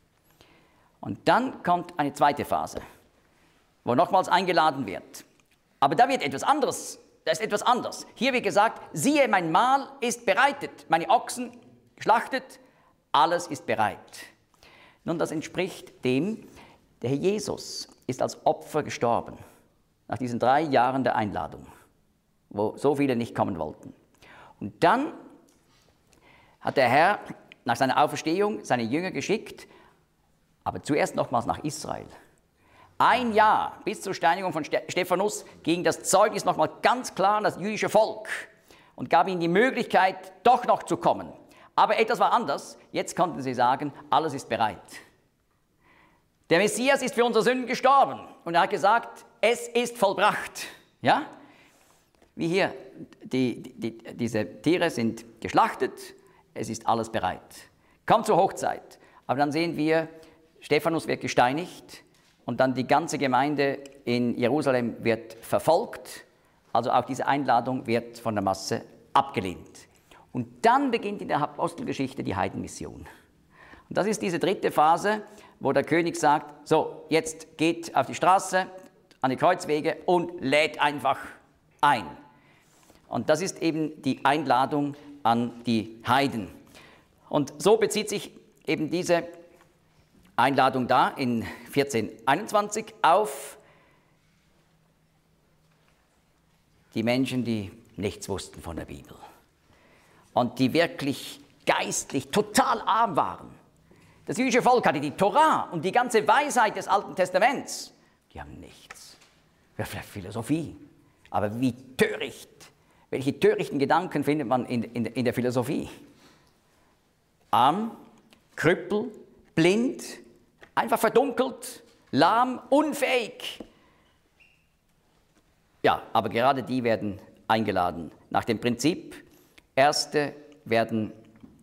Und dann kommt eine zweite Phase, wo nochmals eingeladen wird. Aber da wird etwas anderes, da ist etwas anders. Hier wird gesagt, siehe, mein Mahl ist bereitet, meine Ochsen geschlachtet, alles ist bereit. Nun, das entspricht dem, der Herr Jesus ist als Opfer gestorben, nach diesen drei Jahren der Einladung, wo so viele nicht kommen wollten. Und dann hat der Herr nach seiner Auferstehung seine Jünger geschickt, aber zuerst nochmals nach Israel. Ein Jahr bis zur Steinigung von Stephanus ging das Zeugnis nochmal ganz klar an das jüdische Volk und gab ihnen die Möglichkeit, doch noch zu kommen. Aber etwas war anders. Jetzt konnten sie sagen, alles ist bereit. Der Messias ist für unsere Sünden gestorben und er hat gesagt, es ist vollbracht. Ja? Wie hier, die, die, diese Tiere sind geschlachtet, es ist alles bereit. Kommt zur Hochzeit. Aber dann sehen wir, Stephanus wird gesteinigt und dann die ganze Gemeinde in Jerusalem wird verfolgt. Also auch diese Einladung wird von der Masse abgelehnt. Und dann beginnt in der Apostelgeschichte die Heidenmission. Und das ist diese dritte Phase, wo der König sagt, so, jetzt geht auf die Straße, an die Kreuzwege und lädt einfach ein. Und das ist eben die Einladung an die Heiden. Und so bezieht sich eben diese Einladung da in vierzehn einundzwanzig auf die Menschen, die nichts wussten von der Bibel und die wirklich geistlich total arm waren. Das jüdische Volk hatte die Torah und die ganze Weisheit des Alten Testaments. Die haben nichts. Ja, vielleicht Philosophie, aber wie töricht. Welche törichten Gedanken findet man in, in, in der Philosophie? Arm, Krüppel, blind, einfach verdunkelt, lahm, unfähig. Ja, aber gerade die werden eingeladen. Nach dem Prinzip, Erste werden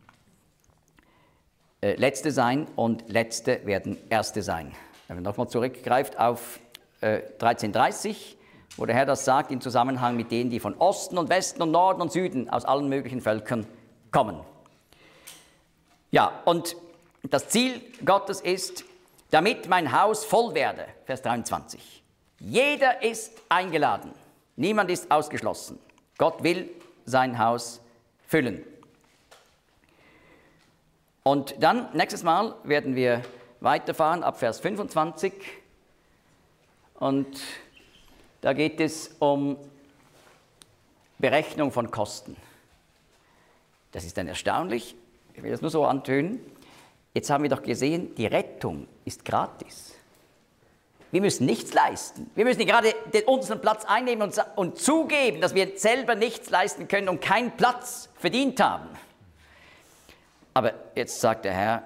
äh, Letzte sein und Letzte werden Erste sein. Wenn man nochmal zurückgreift auf äh, dreizehn dreißig, wo der Herr das sagt im Zusammenhang mit denen, die von Osten und Westen und Norden und Süden aus allen möglichen Völkern kommen. Ja, und das Ziel Gottes ist, damit mein Haus voll werde, Vers dreiundzwanzig. Jeder ist eingeladen, niemand ist ausgeschlossen. Gott will sein Haus füllen. Und dann, nächstes Mal, werden wir weiterfahren ab Vers fünfundzwanzig. Und da geht es um Berechnung von Kosten. Das ist dann erstaunlich, ich will das nur so antönen. Jetzt haben wir doch gesehen, die Rettung ist gratis. Wir müssen nichts leisten. Wir müssen gerade den, unseren Platz einnehmen und, und zugeben, dass wir selber nichts leisten können und keinen Platz verdient haben. Aber jetzt sagt der Herr,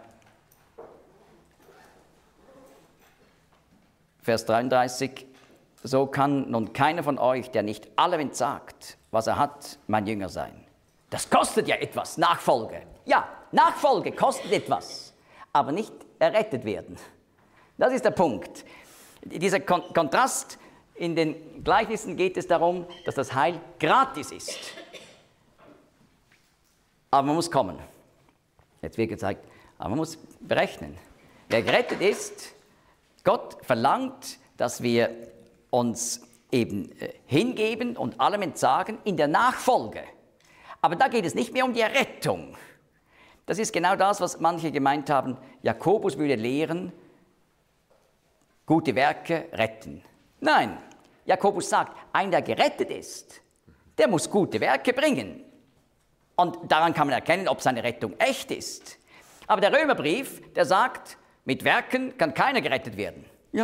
Vers dreiunddreißig, so kann nun keiner von euch, der nicht allem entsagt, was er hat, mein Jünger sein. Das kostet ja etwas, Nachfolge. Ja, Nachfolge kostet etwas, aber nicht errettet werden. Das ist der Punkt. Dieser Kon- Kontrast in den Gleichnissen geht es darum, dass das Heil gratis ist. Aber man muss kommen. Jetzt wird gezeigt, aber man muss berechnen. Wer gerettet ist, Gott verlangt, dass wir uns eben hingeben und allem entsagen in der Nachfolge. Aber da geht es nicht mehr um die Errettung. Das ist genau das, was manche gemeint haben, Jakobus würde lehren, gute Werke retten. Nein, Jakobus sagt, ein, der gerettet ist, der muss gute Werke bringen. Und daran kann man erkennen, ob seine Rettung echt ist. Aber der Römerbrief, der sagt, mit Werken kann keiner gerettet werden. Ja.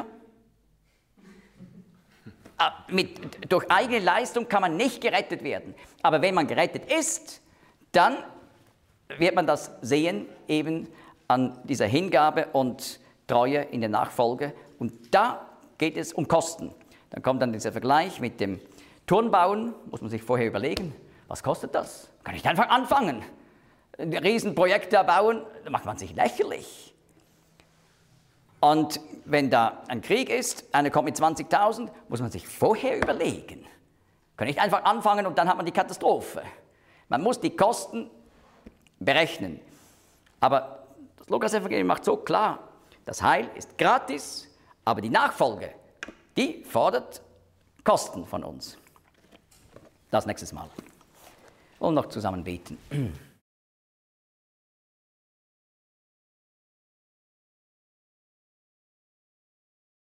Mit, durch eigene Leistung kann man nicht gerettet werden. Aber wenn man gerettet ist, dann wird man das sehen, eben an dieser Hingabe und Treue in der Nachfolge. Und da geht es um Kosten. Dann kommt dann dieser Vergleich mit dem Turmbauen, muss man sich vorher überlegen, was kostet das? Kann ich einfach anfangen. Riesenprojekte bauen, da macht man sich lächerlich. Und wenn da ein Krieg ist, einer kommt mit zwanzigtausend, muss man sich vorher überlegen. Kann nicht einfach anfangen und dann hat man die Katastrophe. Man muss die Kosten berechnen. Aber das Lukas-Evangelium macht so klar, das Heil ist gratis, aber die Nachfolge, die fordert Kosten von uns. Das nächstes Mal. Und noch zusammen beten.